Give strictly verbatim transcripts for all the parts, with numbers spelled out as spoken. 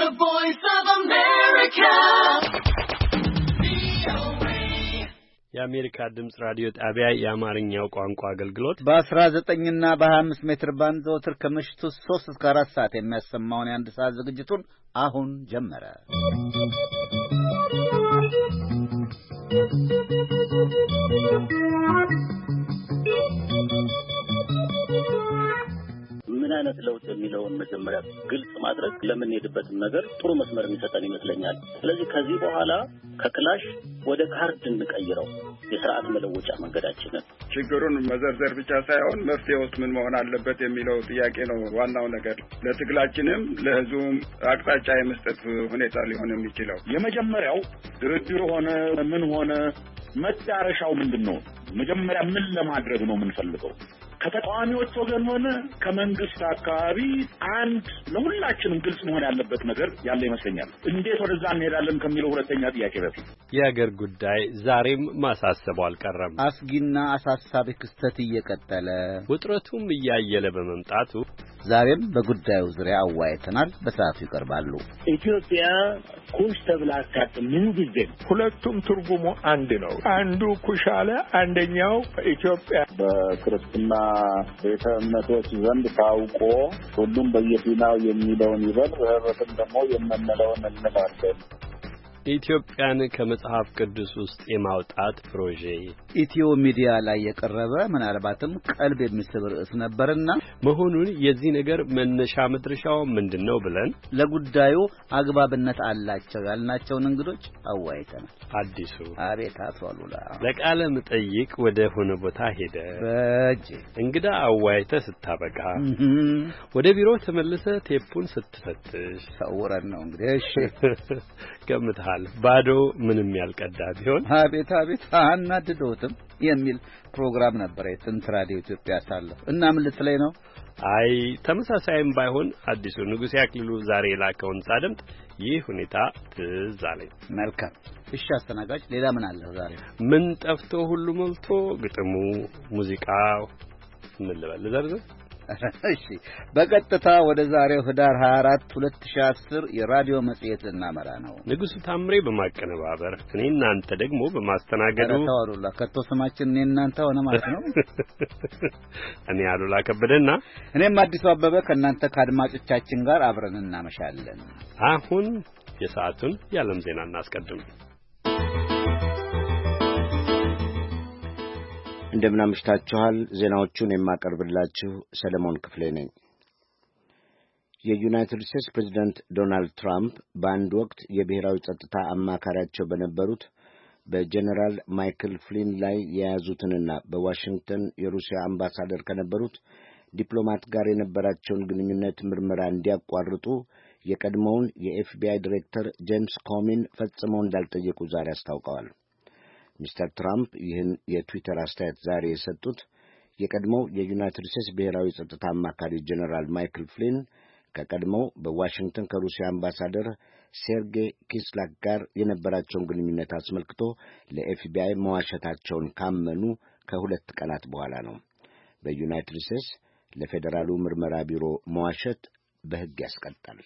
The Voice of America. የአሜሪካ ድምጽ ራዲዮ ጣቢያ የአማርኛው ቋንቋ አገልግሎት በ19 እና በ25 ሜትር ባንድ ዘወትር ከምሽቱ ሶስት እስከ አራት ሰዓት የሚያሰማውን የአንድ ሰዓት ዝግጅቱን አሁን ጀመረ። ምን አይነት ለውጥ የሚለውን መጀመሪያ ግልጽ ማድረግ ለምን ሄድበትም ነገር ጥሩ መስመር የሚሰጠን ይመስለኛል። ስለዚህ ከዚህ በኋላ ከክላሽ ወደ ካርድ እንቀይረው የሥርዓት መለወጫ መንገዳችንን። ችግሩን መዘርዘር ብቻ ሳይሆን መፍትሄውስ ምን መሆን አለበት የሚለው ጥያቄ ነው ዋናው ነገር። ለትግላችንም ለሕዝቡም አቅጣጫ የመስጠት ሁኔታ ሊሆን የሚችለው የመጀመሪያው ድርድር ሆነ ምን ሆነ መዳረሻው ምንድነው? መጀመሪያ ምን ለማድረግ ነው የምንፈልገው? ከተቃዋሚዎች ወገን ሆነ ከመንግስት አካባቢ አንድ ለሁላችንም ግልጽ መሆን ያለበት ነገር ያለ ይመስለኛል። እንዴት ወደዛ እንሄዳለን ከሚለው ሁለተኛ ጥያቄ በፊት የአገር ጉዳይ ዛሬም ማሳሰቡ አልቀረም። አስጊና አሳሳቢ ክስተት እየቀጠለ ውጥረቱም እያየለ በመምጣቱ ዛሬም በጉዳዩ ዙሪያ አዋይተናል። በሰዓቱ ይቀርባሉ። ኢትዮጵያ ኩሽ ተብላ ምን ጊዜ ሁለቱም ትርጉሙ አንድ ነው። አንዱ ኩሻለ አንደኛው ኢትዮጵያ በክርስትና ቤተ እምነቶች ዘንድ ታውቆ ሁሉም በየፊናው የሚለውን ይበል ህብረትም ደግሞ የምንለውን እንላለን። ኢትዮጵያን ከመጽሐፍ ቅዱስ ውስጥ የማውጣት ፕሮጄ ኢትዮ ሚዲያ ላይ የቀረበ ምናልባትም ቀልብ የሚስብ ርዕስ ነበርና መሆኑን የዚህ ነገር መነሻ መድረሻው ምንድነው ብለን ለጉዳዩ አግባብነት አላቸው ያልናቸውን እንግዶች አዋይተናል። አዲሱ አቤት አቶ አሉላ ለቃለ መጠይቅ ወደ ሆነ ቦታ ሄደ። በእጅ እንግዳ አዋይተ ስታበቃ ወደ ቢሮ ተመልሰ ቴፑን ስትፈትሽ ሰውረን ነው እንግዲህ እሺ ገምተሃል ባዶ ምንም ያልቀዳ ቢሆን አቤት አቤት አናድዶትም የሚል ፕሮግራም ነበር የጥንት ራዲዮ ኢትዮጵያ ሳለ እና ምን ልትለይ ነው? አይ ተመሳሳይም ባይሆን አዲሱ ንጉሴ አክሊሉ ዛሬ ላከውን ሳደምጥ ይህ ሁኔታ ትዝ አለኝ። መልካም እሺ አስተናጋጅ ሌላ ምን አለ ዛሬ? ምን ጠፍቶ ሁሉ ሞልቶ ግጥሙ ሙዚቃው ምን ልበል ዘርዘር? እሺ በቀጥታ ወደ ዛሬው ህዳር ሃያ አራት ሁለት ሺህ አስር የራዲዮ መጽሔት እናመራ ነው። ንጉሱ ታምሬ በማቀነባበር እኔ እናንተ ደግሞ በማስተናገዱ ተዋሩላ ከቶ ስማችን እኔ እናንተ ሆነ ማለት ነው። እኔ አሉላ ከበደና እኔም አዲሱ አበበ ከእናንተ ከአድማጮቻችን ጋር አብረን እናመሻለን። አሁን የሰዓቱን የዓለም ዜና እናስቀድም። እንደምናምሽታችኋል። ዜናዎቹን የማቀርብላችሁ ሰለሞን ክፍሌ ነኝ። የዩናይትድ ስቴትስ ፕሬዝዳንት ዶናልድ ትራምፕ በአንድ ወቅት የብሔራዊ ጸጥታ አማካሪያቸው በነበሩት በጀነራል ማይክል ፍሊን ላይ የያዙትንና በዋሽንግተን የሩሲያ አምባሳደር ከነበሩት ዲፕሎማት ጋር የነበራቸውን ግንኙነት ምርመራ እንዲያቋርጡ የቀድሞውን የኤፍቢአይ ዲሬክተር ጄምስ ኮሚን ፈጽመው እንዳልጠየቁ ዛሬ አስታውቀዋል። ሚስተር ትራምፕ ይህን የትዊተር አስተያየት ዛሬ የሰጡት የቀድሞው የዩናይትድ ስቴትስ ብሔራዊ ጸጥታ አማካሪ ጀነራል ማይክል ፍሊን ከቀድሞው በዋሽንግተን ከሩሲያ አምባሳደር ሴርጌይ ኪስላክ ጋር የነበራቸውን ግንኙነት አስመልክቶ ለኤፍቢአይ መዋሸታቸውን ካመኑ ከሁለት ቀናት በኋላ ነው። በዩናይትድ ስቴትስ ለፌዴራሉ ምርመራ ቢሮ መዋሸት በሕግ ያስቀጣል።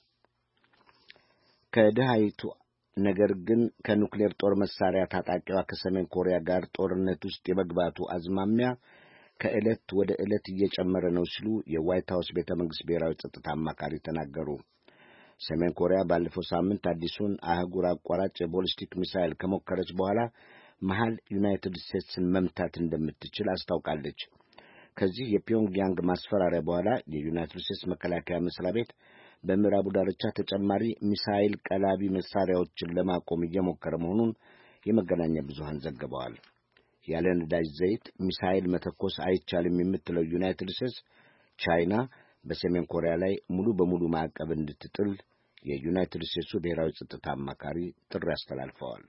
ከደሃይቱ ነገር ግን ከኑክሌር ጦር መሳሪያ ታጣቂዋ ከሰሜን ኮሪያ ጋር ጦርነት ውስጥ የመግባቱ አዝማሚያ ከዕለት ወደ ዕለት እየጨመረ ነው ሲሉ የዋይት ሃውስ ቤተ መንግሥት ብሔራዊ ጸጥታ አማካሪ ተናገሩ። ሰሜን ኮሪያ ባለፈው ሳምንት አዲሱን አህጉር አቋራጭ የቦሊስቲክ ሚሳይል ከሞከረች በኋላ መሃል ዩናይትድ ስቴትስን መምታት እንደምትችል አስታውቃለች። ከዚህ የፒዮንግያንግ ማስፈራሪያ በኋላ የዩናይትድ ስቴትስ መከላከያ መስሪያ ቤት በምዕራቡ ዳርቻ ተጨማሪ ሚሳይል ቀላቢ መሳሪያዎችን ለማቆም እየሞከረ መሆኑን የመገናኛ ብዙሃን ዘግበዋል። ያለ ነዳጅ ዘይት ሚሳይል መተኮስ አይቻልም የምትለው ዩናይትድ ስቴትስ ቻይና በሰሜን ኮሪያ ላይ ሙሉ በሙሉ ማዕቀብ እንድትጥል የዩናይትድ ስቴትሱ ብሔራዊ ጸጥታ አማካሪ ጥሪ አስተላልፈዋል።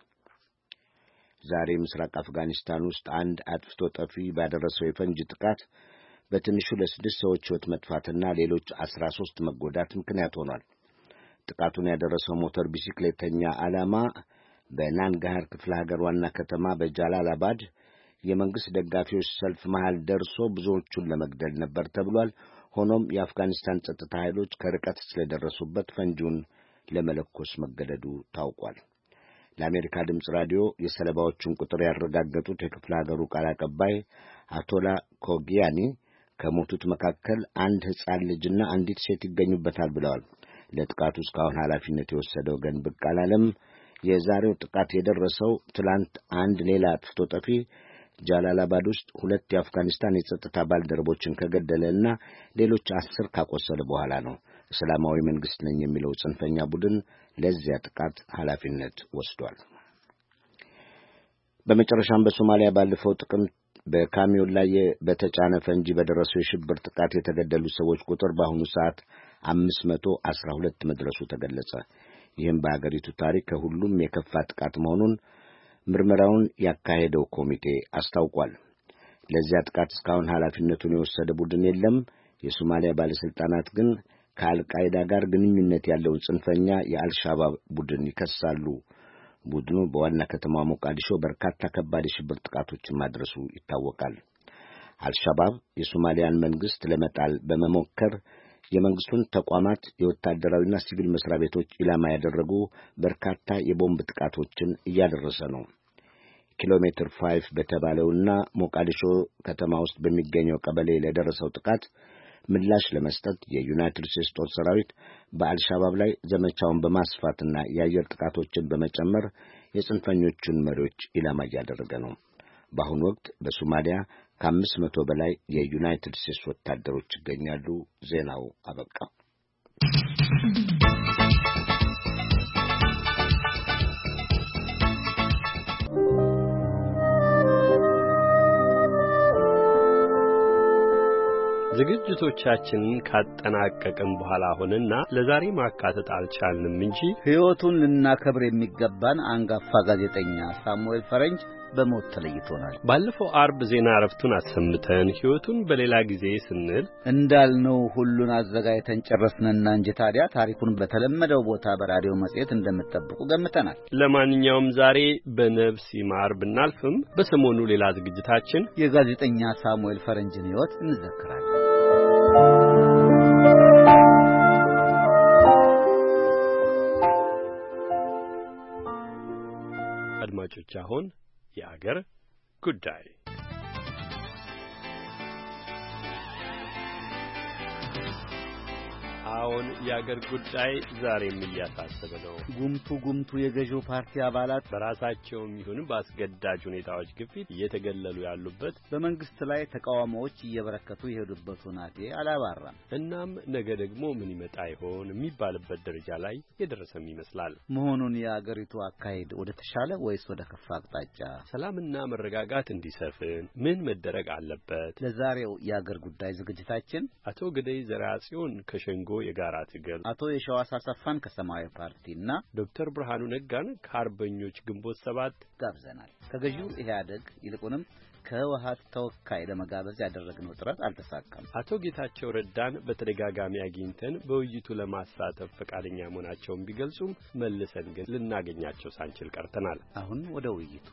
ዛሬ ምስራቅ አፍጋኒስታን ውስጥ አንድ አጥፍቶ ጠፊ ባደረሰው የፈንጂ ጥቃት በትንሹ ለስድስት ሰዎች ሕይወት መጥፋትና ሌሎች አስራ ሦስት መጎዳት ምክንያት ሆኗል። ጥቃቱን ያደረሰው ሞተር ቢሲክሌተኛ ዓላማ በናንጋሃር ክፍለ ሀገር ዋና ከተማ በጃላላባድ የመንግሥት ደጋፊዎች ሰልፍ መሃል ደርሶ ብዙዎቹን ለመግደል ነበር ተብሏል። ሆኖም የአፍጋኒስታን ጸጥታ ኃይሎች ከርቀት ስለደረሱበት ፈንጂውን ለመለኮስ መገደዱ ታውቋል። ለአሜሪካ ድምፅ ራዲዮ የሰለባዎቹን ቁጥር ያረጋገጡት የክፍለ ሀገሩ ቃል አቀባይ አቶላ ኮጊያኒ ከሞቱት መካከል አንድ ሕፃን ልጅና አንዲት ሴት ይገኙበታል ብለዋል። ለጥቃቱ እስካሁን ኃላፊነት የወሰደ ወገን ብቅ አላለም። የዛሬው ጥቃት የደረሰው ትላንት አንድ ሌላ አጥፍቶ ጠፊ ጃላላባድ ውስጥ ሁለት የአፍጋኒስታን የጸጥታ ባልደረቦችን ከገደለና ሌሎች አስር ካቆሰለ በኋላ ነው። እስላማዊ መንግስት ነኝ የሚለው ጽንፈኛ ቡድን ለዚያ ጥቃት ኃላፊነት ወስዷል። በመጨረሻም በሶማሊያ ባለፈው ጥቅምት በካሚዮን ላይ በተጫነ ፈንጂ በደረሰው የሽብር ጥቃት የተገደሉ ሰዎች ቁጥር በአሁኑ ሰዓት አምስት መቶ አስራ ሁለት መድረሱ ተገለጸ። ይህም በአገሪቱ ታሪክ ከሁሉም የከፋ ጥቃት መሆኑን ምርመራውን ያካሄደው ኮሚቴ አስታውቋል። ለዚያ ጥቃት እስካሁን ኃላፊነቱን የወሰደ ቡድን የለም። የሶማሊያ ባለስልጣናት ግን ከአልቃይዳ ጋር ግንኙነት ያለውን ጽንፈኛ የአልሻባብ ቡድን ይከሳሉ። ቡድኑ በዋና ከተማ ሞቃዲሾ በርካታ ከባድ የሽብር ጥቃቶችን ማድረሱ ይታወቃል። አልሻባብ የሶማሊያን መንግስት ለመጣል በመሞከር የመንግስቱን ተቋማት የወታደራዊና ሲቪል መስሪያ ቤቶች ኢላማ ያደረጉ በርካታ የቦምብ ጥቃቶችን እያደረሰ ነው። ኪሎ ሜትር ፋይቭ በተባለውና ሞቃዲሾ ከተማ ውስጥ በሚገኘው ቀበሌ ለደረሰው ጥቃት ምላሽ ለመስጠት የዩናይትድ ስቴትስ ጦር ሰራዊት በአልሻባብ ላይ ዘመቻውን በማስፋትና የአየር ጥቃቶችን በመጨመር የጽንፈኞቹን መሪዎች ኢላማ እያደረገ ነው። በአሁኑ ወቅት በሶማሊያ ከአምስት መቶ በላይ የዩናይትድ ስቴትስ ወታደሮች ይገኛሉ። ዜናው አበቃ። ዝግጅቶቻችንን ካጠናቀቅን በኋላ ሆነና ለዛሬ ማካተት አልቻልንም እንጂ ሕይወቱን ልናከብር የሚገባን አንጋፋ ጋዜጠኛ ሳሙኤል ፈረንጅ በሞት ተለይቶናል። ባለፈው አርብ ዜና እረፍቱን አሰምተን ሕይወቱን በሌላ ጊዜ ስንል እንዳልነው ሁሉን አዘጋጅተን ጨረስንና እንጂ ታዲያ ታሪኩን በተለመደው ቦታ በራዲዮ መጽሔት እንደምትጠብቁ ገምተናል። ለማንኛውም ዛሬ በነፍስ ይማር ብናልፍም በሰሞኑ ሌላ ዝግጅታችን የጋዜጠኛ ሳሙኤል ፈረንጅን ሕይወት እንዘክራለን። አድማጮች አሁን የአገር ጉዳይ አሁን የአገር ጉዳይ ዛሬም እያሳሰበ ነው። ጉምቱ ጉምቱ የገዢው ፓርቲ አባላት በራሳቸውም ይሁን በአስገዳጅ ሁኔታዎች ግፊት እየተገለሉ ያሉበት፣ በመንግስት ላይ ተቃውሞዎች እየበረከቱ የሄዱበት ሁናቴ አላባራም። እናም ነገ ደግሞ ምን ይመጣ ይሆን የሚባልበት ደረጃ ላይ የደረሰም ይመስላል። መሆኑን የአገሪቱ አካሄድ ወደ ተሻለ ወይስ ወደ ከፋ አቅጣጫ? ሰላምና መረጋጋት እንዲሰፍን ምን መደረግ አለበት? ለዛሬው የአገር ጉዳይ ዝግጅታችን አቶ ግደይ ዘርአጽዮን ከሸንጎ የጋራ ትግል፣ አቶ የሸዋስ አሰፋን ከሰማያዊ ፓርቲና ዶክተር ብርሃኑ ነጋን ከአርበኞች ግንቦት ሰባት ጋብዘናል። ከገዢው ኢህአዴግ ይልቁንም ከህወሓት ተወካይ ለመጋበዝ ያደረግነው ጥረት አልተሳካም። አቶ ጌታቸው ረዳን በተደጋጋሚ አግኝተን በውይይቱ ለማሳተፍ ፈቃደኛ መሆናቸውን ቢገልጹም መልሰን ግን ልናገኛቸው ሳንችል ቀርተናል። አሁን ወደ ውይይቱ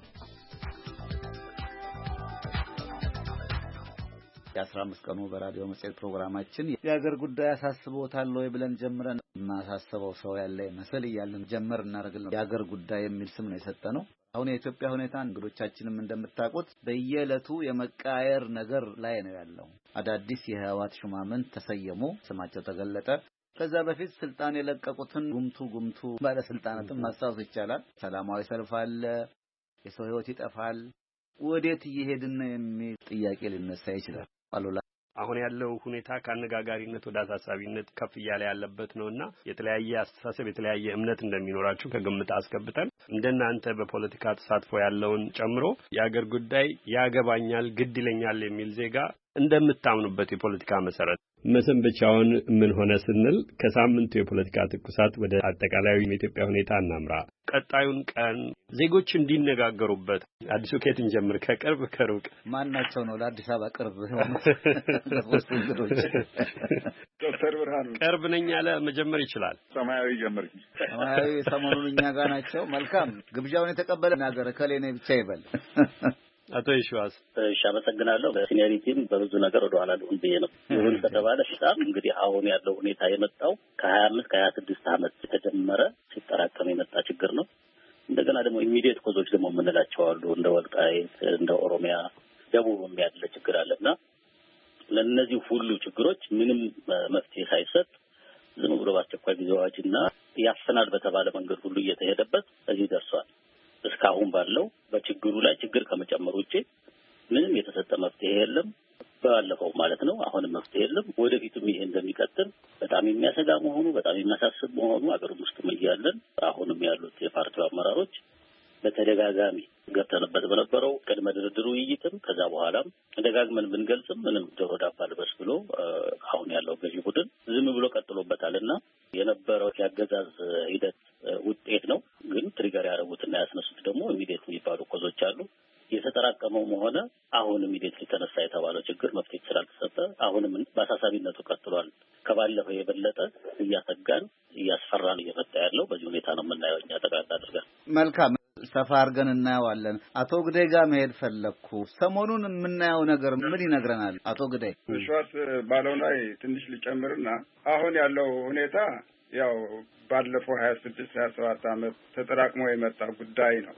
የአስራ አምስት ቀኑ በራዲዮ መጽሔት ፕሮግራማችን የአገር ጉዳይ አሳስቦታል ወይ ብለን ጀምረን ማሳሰበው ሰው ያለ መስል እያልን ጀመር እናደርግልን የአገር ጉዳይ የሚል ስም ነው የሰጠነው። አሁን የኢትዮጵያ ሁኔታ እንግዶቻችንም እንደምታውቁት በየዕለቱ የመቃየር ነገር ላይ ነው ያለው። አዳዲስ የህወሓት ሹማምንት ተሰየሙ፣ ስማቸው ተገለጠ። ከዛ በፊት ስልጣን የለቀቁትን ጉምቱ ጉምቱ ባለስልጣናትን ማስታወስ ይቻላል። ሰላማዊ ሰልፍ አለ፣ የሰው ህይወት ይጠፋል። ወዴት እየሄድን ነው የሚል ጥያቄ ሊነሳ ይችላል። አሉላ አሁን ያለው ሁኔታ ከአነጋጋሪነት ወደ አሳሳቢነት ከፍ እያለ ያለበት ነውና የተለያየ አስተሳሰብ የተለያየ እምነት እንደሚኖራችሁ ከግምት አስገብተን እንደናንተ በፖለቲካ ተሳትፎ ያለውን ጨምሮ የአገር ጉዳይ ያገባኛል ግድ ይለኛል የሚል ዜጋ እንደምታምኑበት የፖለቲካ መሰረት መሰንበቻውን ምን ሆነ ስንል ከሳምንቱ የፖለቲካ ትኩሳት ወደ አጠቃላዩ የኢትዮጵያ ሁኔታ እናምራ። ቀጣዩን ቀን ዜጎች እንዲነጋገሩበት አዲሱ ከየትን ጀምር ከቅርብ ከሩቅ ማናቸው ነው ለአዲስ አበባ ቅርብ ሆነው ለፖስት እንግዶች ዶክተር ብርሃኑ ቅርብ ነኝ ያለ መጀመር ይችላል። ሰማያዊ ጀምር። ሰማያዊ ሰሞኑን እኛ ጋር ናቸው። መልካም ግብዣውን የተቀበለ ነገር ከሌኔ ብቻ ይበል። አቶ ይሽዋስ እሺ አመሰግናለሁ። በሲኒየሪቲም በብዙ ነገር ወደ ኋላ ልሁን ብዬ ነው። ይሁን ከተባለ በጣም እንግዲህ አሁን ያለው ሁኔታ የመጣው ከሀያ አምስት ከሀያ ስድስት ዓመት የተጀመረ ሲጠራቀም የመጣ ችግር ነው። እንደገና ደግሞ ኢሚዲየት ኮዞች ደግሞ የምንላቸው አሉ። እንደ ወልቃይት፣ እንደ ኦሮሚያ፣ ደቡብም ያለ ችግር አለና ለእነዚህ ሁሉ ችግሮች ምንም መፍትሄ ሳይሰጥ ዝም ብሎ በአስቸኳይ ጊዜ አዋጅና ያፈናል በተባለ መንገድ ሁሉ እየተሄደበት እዚህ ደርሷል። እስካሁን ባለው በችግሩ ላይ ችግር ከመጨመሩ ውጪ ምንም የተሰጠ መፍትሄ የለም። ባለፈው ማለት ነው። አሁንም መፍትሄ የለም። ወደፊትም ይሄ እንደሚቀጥል በጣም የሚያሰጋ መሆኑ በጣም የሚያሳስብ መሆኑ አገር ውስጥ እያለን አሁንም ያሉት የፓርቲው አመራሮች በተደጋጋሚ ገብተንበት በነበረው ቅድመ ድርድር ውይይትም ከዛ በኋላም ደጋግመን ብንገልጽም ምንም ጆሮ ዳባ ልበስ ብሎ አሁን ያለው ገዢ ቡድን ዝም ብሎ ቀጥሎበታልና የነበረው ያገዛዝ ሂደት ውጤት ነው። ግን ትሪገር ያደረጉትና ያስነሱት ደግሞ ኢሚዲየት የሚባሉ ኮዞች አሉ። የተጠራቀመው ሆነ አሁን ኢሚዲየት ሊተነሳ የተባለው ችግር መፍትሄ ስላልተሰጠ አሁንም በአሳሳቢነቱ ቀጥሏል። ከባለፈው የበለጠ እያሰጋን እያስፈራን እየመጣ ያለው በዚህ ሁኔታ ነው የምናየው እኛ ጠቅላላ አድርገን። መልካም ሰፋ አድርገን እናየዋለን። አቶ ግደይ ጋር መሄድ ፈለኩ። ሰሞኑን የምናየው ነገር ምን ይነግረናል? አቶ ግደይ ሸዋስ ባለው ላይ ትንሽ ልጨምርና አሁን ያለው ሁኔታ ያው ባለፈው ሀያ ስድስት ሀያ ሰባት ዓመት ተጠራቅሞ የመጣ ጉዳይ ነው።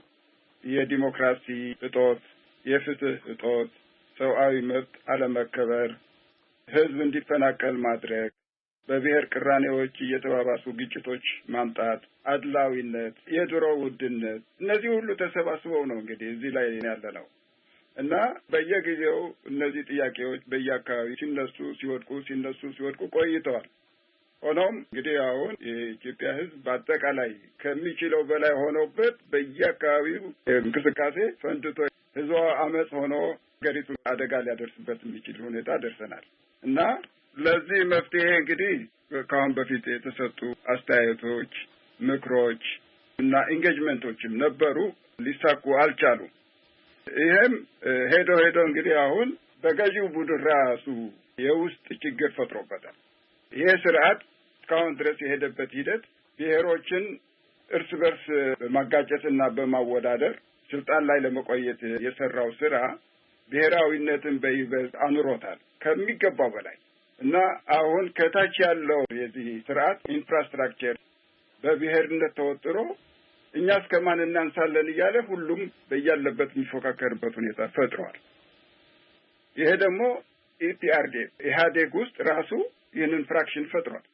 የዲሞክራሲ እጦት፣ የፍትህ እጦት፣ ሰብአዊ መብት አለመከበር፣ ህዝብ እንዲፈናቀል ማድረግ፣ በብሔር ቅራኔዎች እየተባባሱ ግጭቶች ማምጣት፣ አድላዊነት፣ የድሮ ውድነት፣ እነዚህ ሁሉ ተሰባስበው ነው እንግዲህ እዚህ ላይ ያለነው እና በየጊዜው እነዚህ ጥያቄዎች በየአካባቢው ሲነሱ ሲወድቁ ሲነሱ ሲወድቁ ቆይተዋል። ሆኖም እንግዲህ አሁን የኢትዮጵያ ህዝብ በአጠቃላይ ከሚችለው በላይ ሆኖበት በየአካባቢው እንቅስቃሴ ፈንድቶ ህዝቡ አመጽ ሆኖ ሀገሪቱ አደጋ ሊያደርስበት የሚችል ሁኔታ ደርሰናል እና ለዚህ መፍትሄ እንግዲህ ከአሁን በፊት የተሰጡ አስተያየቶች፣ ምክሮች እና ኢንጌጅመንቶችም ነበሩ፣ ሊሳኩ አልቻሉም። ይሄም ሄዶ ሄዶ እንግዲህ አሁን በገዢው ቡድን ራሱ የውስጥ ችግር ፈጥሮበታል። ይሄ ስርዓት እስካሁን ድረስ የሄደበት ሂደት ብሔሮችን እርስ በርስ በማጋጨትና በማወዳደር ስልጣን ላይ ለመቆየት የሰራው ስራ ብሔራዊነትን በይበልጥ አኑሮታል ከሚገባው በላይ እና አሁን ከታች ያለው የዚህ ስርዓት ኢንፍራስትራክቸር በብሔርነት ተወጥሮ እኛ እስከማን እናንሳለን እያለ ሁሉም በያለበት የሚፎካከርበት ሁኔታ ፈጥሯል። ይሄ ደግሞ ኢፒአርዲኤፍ ኢህአዴግ ውስጥ ራሱ ይህንን ፍራክሽን ፈጥሯል።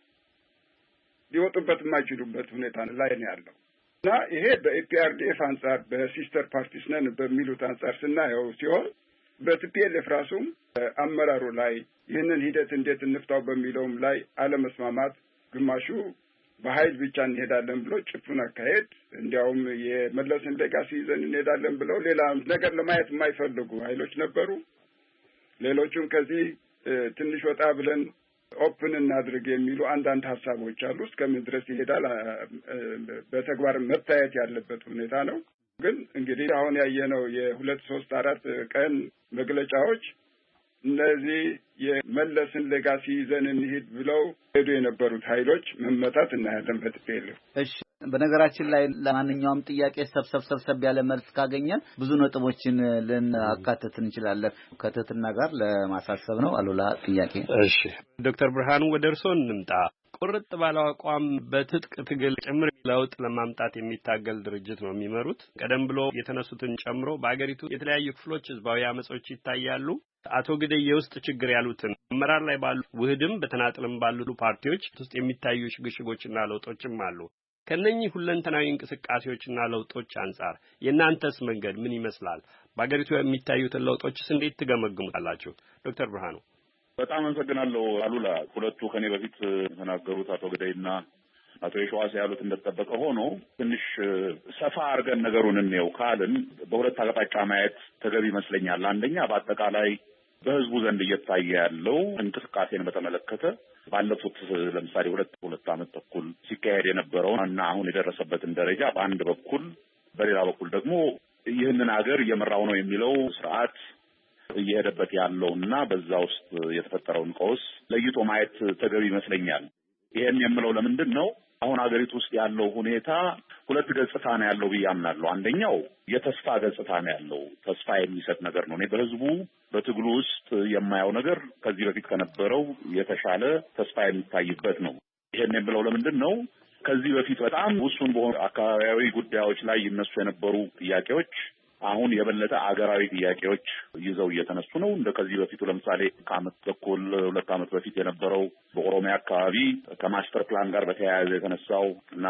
ሊወጡበት የማይችሉበት ሁኔታ ላይ ነው ያለው እና ይሄ በኢፒአርዲኤፍ አንጻር በሲስተር ፓርቲስ ነን በሚሉት አንጻር ስናየው ሲሆን በቲፒኤልኤፍ ራሱም አመራሩ ላይ ይህንን ሂደት እንዴት እንፍታው በሚለውም ላይ አለመስማማት፣ ግማሹ በኃይል ብቻ እንሄዳለን ብሎ ጭፍን አካሄድ፣ እንዲያውም የመለስን ሌጋሲ ይዘን እንሄዳለን ብለው ሌላ ነገር ለማየት የማይፈልጉ ኃይሎች ነበሩ። ሌሎቹም ከዚህ ትንሽ ወጣ ብለን ኦፕን እናድርግ የሚሉ አንዳንድ ሀሳቦች አሉ። እስከምን ድረስ ይሄዳል በተግባር መታየት ያለበት ሁኔታ ነው። ግን እንግዲህ አሁን ያየነው የሁለት ሶስት አራት ቀን መግለጫዎች እነዚህ የመለስን ሌጋሲ ይዘን እንሂድ ብለው ሄዱ የነበሩት ኃይሎች መመታት እናያለን በትፔልፍ። እሺ፣ በነገራችን ላይ ለማንኛውም ጥያቄ ሰብሰብ ሰብሰብ ያለ መልስ ካገኘን ብዙ ነጥቦችን ልናካትት እንችላለን። ከትህትና ጋር ለማሳሰብ ነው። አሉላ ጥያቄ። እሺ ዶክተር ብርሃኑ ወደ እርስዎ እንምጣ። ቁርጥ ባለው አቋም በትጥቅ ትግል ጭምር ለውጥ ለማምጣት የሚታገል ድርጅት ነው የሚመሩት። ቀደም ብሎ የተነሱትን ጨምሮ በአገሪቱ የተለያዩ ክፍሎች ህዝባዊ አመጾች ይታያሉ። አቶ ግደይ የውስጥ ችግር ያሉትን አመራር ላይ ባሉ ውህድም በተናጥልም ባሉ ፓርቲዎች ውስጥ የሚታዩ ሽግሽጎችና ለውጦችም አሉ። ከነኚህ ሁለንተናዊ እንቅስቃሴዎችና ለውጦች አንጻር የእናንተስ መንገድ ምን ይመስላል? በአገሪቱ የሚታዩትን ለውጦችስ እንዴት ትገመግሙታላችሁ? ዶክተር ብርሃኑ። በጣም አመሰግናለሁ አሉላ። ሁለቱ ከኔ በፊት የተናገሩት አቶ ግደይና አቶ የሸዋስ ያሉት እንደተጠበቀ ሆኖ ትንሽ ሰፋ አድርገን ነገሩን እንየው ካልን በሁለት አቅጣጫ ማየት ተገቢ ይመስለኛል። አንደኛ በአጠቃላይ በህዝቡ ዘንድ እየታየ ያለው እንቅስቃሴን በተመለከተ ባለፉት ለምሳሌ ሁለት ሁለት ዓመት ተኩል ሲካሄድ የነበረው እና አሁን የደረሰበትን ደረጃ በአንድ በኩል፣ በሌላ በኩል ደግሞ ይህንን ሀገር እየመራው ነው የሚለው ስርዓት እየሄደበት ያለውና በዛ ውስጥ የተፈጠረውን ቀውስ ለይቶ ማየት ተገቢ ይመስለኛል። ይሄን የምለው ለምንድን ነው? አሁን ሀገሪቱ ውስጥ ያለው ሁኔታ ሁለት ገጽታ ነው ያለው ብዬ አምናለሁ። አንደኛው የተስፋ ገጽታ ነው ያለው። ተስፋ የሚሰጥ ነገር ነው። እኔ በህዝቡ በትግሉ ውስጥ የማየው ነገር ከዚህ በፊት ከነበረው የተሻለ ተስፋ የሚታይበት ነው። ይሄን የምለው ለምንድን ነው? ከዚህ በፊት በጣም ውሱን በሆኑ አካባቢያዊ ጉዳዮች ላይ ይነሱ የነበሩ ጥያቄዎች አሁን የበለጠ አገራዊ ጥያቄዎች ይዘው እየተነሱ ነው። እንደ ከዚህ በፊቱ ለምሳሌ ከዓመት ተኩል ሁለት ዓመት በፊት የነበረው በኦሮሚያ አካባቢ ከማስተር ፕላን ጋር በተያያዘ የተነሳው እና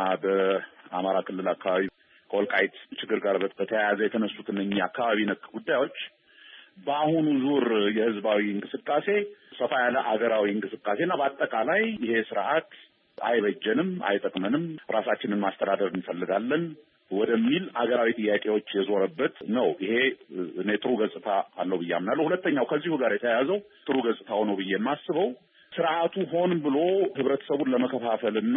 በአማራ ክልል አካባቢ ከወልቃይት ችግር ጋር በተያያዘ የተነሱት እነኚህ አካባቢ ነክ ጉዳዮች በአሁኑ ዙር የህዝባዊ እንቅስቃሴ ሰፋ ያለ አገራዊ እንቅስቃሴና በአጠቃላይ ይሄ ስርዓት አይበጀንም፣ አይጠቅመንም፣ ራሳችንን ማስተዳደር እንፈልጋለን ወደሚል አገራዊ ጥያቄዎች የዞረበት ነው። ይሄ እኔ ጥሩ ገጽታ አለው ብዬ አምናለሁ። ሁለተኛው ከዚሁ ጋር የተያያዘው ጥሩ ገጽታው ነው ብዬ የማስበው ስርዓቱ ሆን ብሎ ህብረተሰቡን ለመከፋፈልና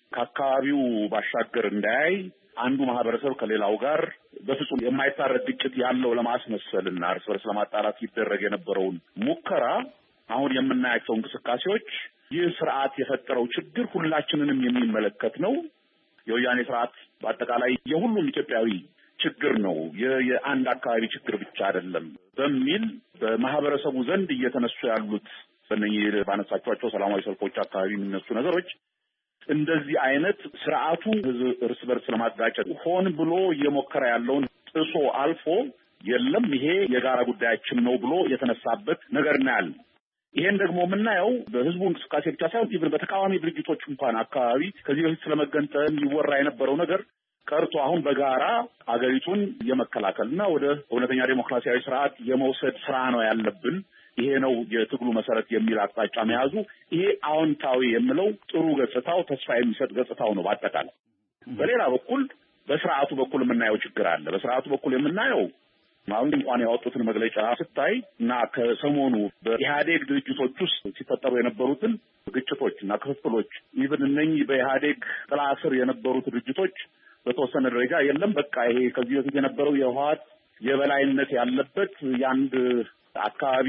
ከአካባቢው ባሻገር እንዳያይ አንዱ ማህበረሰብ ከሌላው ጋር በፍጹም የማይታረድ ግጭት ያለው ለማስመሰልና እርስ በርስ ለማጣላት ይደረግ የነበረውን ሙከራ አሁን የምናያቸው እንቅስቃሴዎች ይህ ስርዓት የፈጠረው ችግር ሁላችንንም የሚመለከት ነው። የወያኔ ስርዓት በአጠቃላይ የሁሉም ኢትዮጵያዊ ችግር ነው፣ የአንድ አካባቢ ችግር ብቻ አይደለም በሚል በማህበረሰቡ ዘንድ እየተነሱ ያሉት በእነኚህ ባነሳቸዋቸው ሰላማዊ ሰልፎች አካባቢ የሚነሱ ነገሮች እንደዚህ አይነት ስርዓቱ እርስ በርስ ለማጋጨት ሆን ብሎ እየሞከረ ያለውን ጥሶ አልፎ የለም ይሄ የጋራ ጉዳያችን ነው ብሎ የተነሳበት ነገር እናያለን። ይሄን ደግሞ የምናየው በህዝቡ እንቅስቃሴ ብቻ ሳይሆን ኢቭን በተቃዋሚ ድርጅቶች እንኳን አካባቢ ከዚህ በፊት ስለመገንጠል ይወራ የነበረው ነገር ቀርቶ አሁን በጋራ አገሪቱን የመከላከልና ወደ እውነተኛ ዴሞክራሲያዊ ስርዓት የመውሰድ ስራ ነው ያለብን፣ ይሄ ነው የትግሉ መሰረት የሚል አቅጣጫ መያዙ ይሄ አዎንታዊ የምለው ጥሩ ገጽታው ተስፋ የሚሰጥ ገጽታው ነው በአጠቃላይ። በሌላ በኩል በስርዓቱ በኩል የምናየው ችግር አለ። በስርዓቱ በኩል የምናየው አሁን እንኳን ያወጡትን መግለጫ ስታይ እና ከሰሞኑ በኢህአዴግ ድርጅቶች ውስጥ ሲፈጠሩ የነበሩትን ግጭቶች እና ክፍፍሎች ኢቭን እነኚህ በኢህአዴግ ጥላ ስር የነበሩት ድርጅቶች በተወሰነ ደረጃ የለም በቃ ይሄ ከዚህ በፊት የነበረው የህወሓት የበላይነት ያለበት የአንድ አካባቢ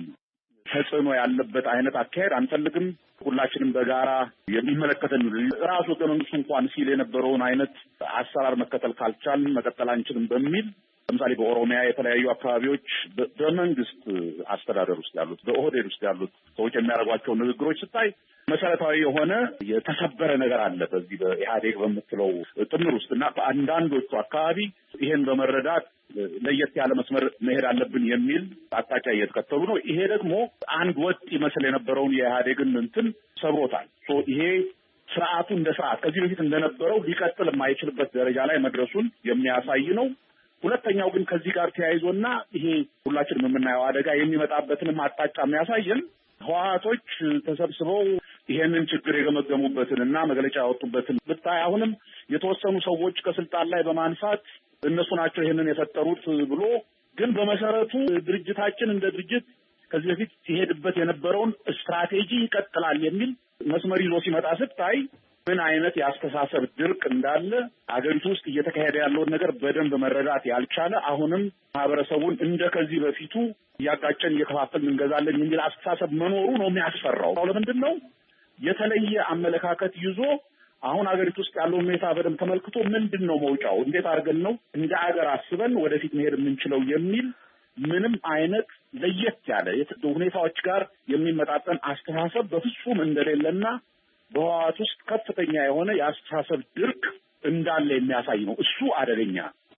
ተጽዕኖ ያለበት አይነት አካሄድ አንፈልግም፣ ሁላችንም በጋራ የሚመለከተን ራሱ ከመንግስቱ እንኳን ሲል የነበረውን አይነት አሰራር መከተል ካልቻልን መቀጠል አንችልም በሚል ለምሳሌ በኦሮሚያ የተለያዩ አካባቢዎች በመንግስት አስተዳደር ውስጥ ያሉት በኦህዴድ ውስጥ ያሉት ሰዎች የሚያደርጓቸው ንግግሮች ስታይ መሰረታዊ የሆነ የተሰበረ ነገር አለ በዚህ በኢህአዴግ በምትለው ጥምር ውስጥ እና በአንዳንዶቹ አካባቢ ይሄን በመረዳት ለየት ያለ መስመር መሄድ አለብን የሚል አቅጣጫ እየተከተሉ ነው። ይሄ ደግሞ አንድ ወጥ ይመስል የነበረውን የኢህአዴግን እንትን ሰብሮታል። ሶ ይሄ ስርዓቱ እንደ ስርዓት ከዚህ በፊት እንደነበረው ሊቀጥል የማይችልበት ደረጃ ላይ መድረሱን የሚያሳይ ነው። ሁለተኛው ግን ከዚህ ጋር ተያይዞና ይሄ ሁላችንም የምናየው አደጋ የሚመጣበትንም አቅጣጫ የሚያሳየን ህወሓቶች ተሰብስበው ይሄንን ችግር የገመገሙበትንና መግለጫ ያወጡበትን ብታይ አሁንም የተወሰኑ ሰዎች ከስልጣን ላይ በማንሳት እነሱ ናቸው ይሄንን የፈጠሩት ብሎ ግን በመሰረቱ ድርጅታችን እንደ ድርጅት ከዚህ በፊት ሲሄድበት የነበረውን ስትራቴጂ ይቀጥላል የሚል መስመር ይዞ ሲመጣ ስታይ ምን አይነት የአስተሳሰብ ድርቅ እንዳለ አገሪቱ ውስጥ እየተካሄደ ያለውን ነገር በደንብ መረዳት ያልቻለ አሁንም ማህበረሰቡን እንደ ከዚህ በፊቱ እያጋጨን እየከፋፈልን እንገዛለን የሚል አስተሳሰብ መኖሩ ነው የሚያስፈራው። ለምንድን ነው የተለየ አመለካከት ይዞ አሁን አገሪቱ ውስጥ ያለውን ሁኔታ በደንብ ተመልክቶ ምንድን ነው መውጫው፣ እንዴት አድርገን ነው እንደ አገር አስበን ወደፊት መሄድ የምንችለው የሚል ምንም አይነት ለየት ያለ ሁኔታዎች ጋር የሚመጣጠን አስተሳሰብ በፍጹም እንደሌለና በህወሓት ውስጥ ከፍተኛ የሆነ የአስተሳሰብ ድርቅ እንዳለ የሚያሳይ ነው። እሱ አደገኛ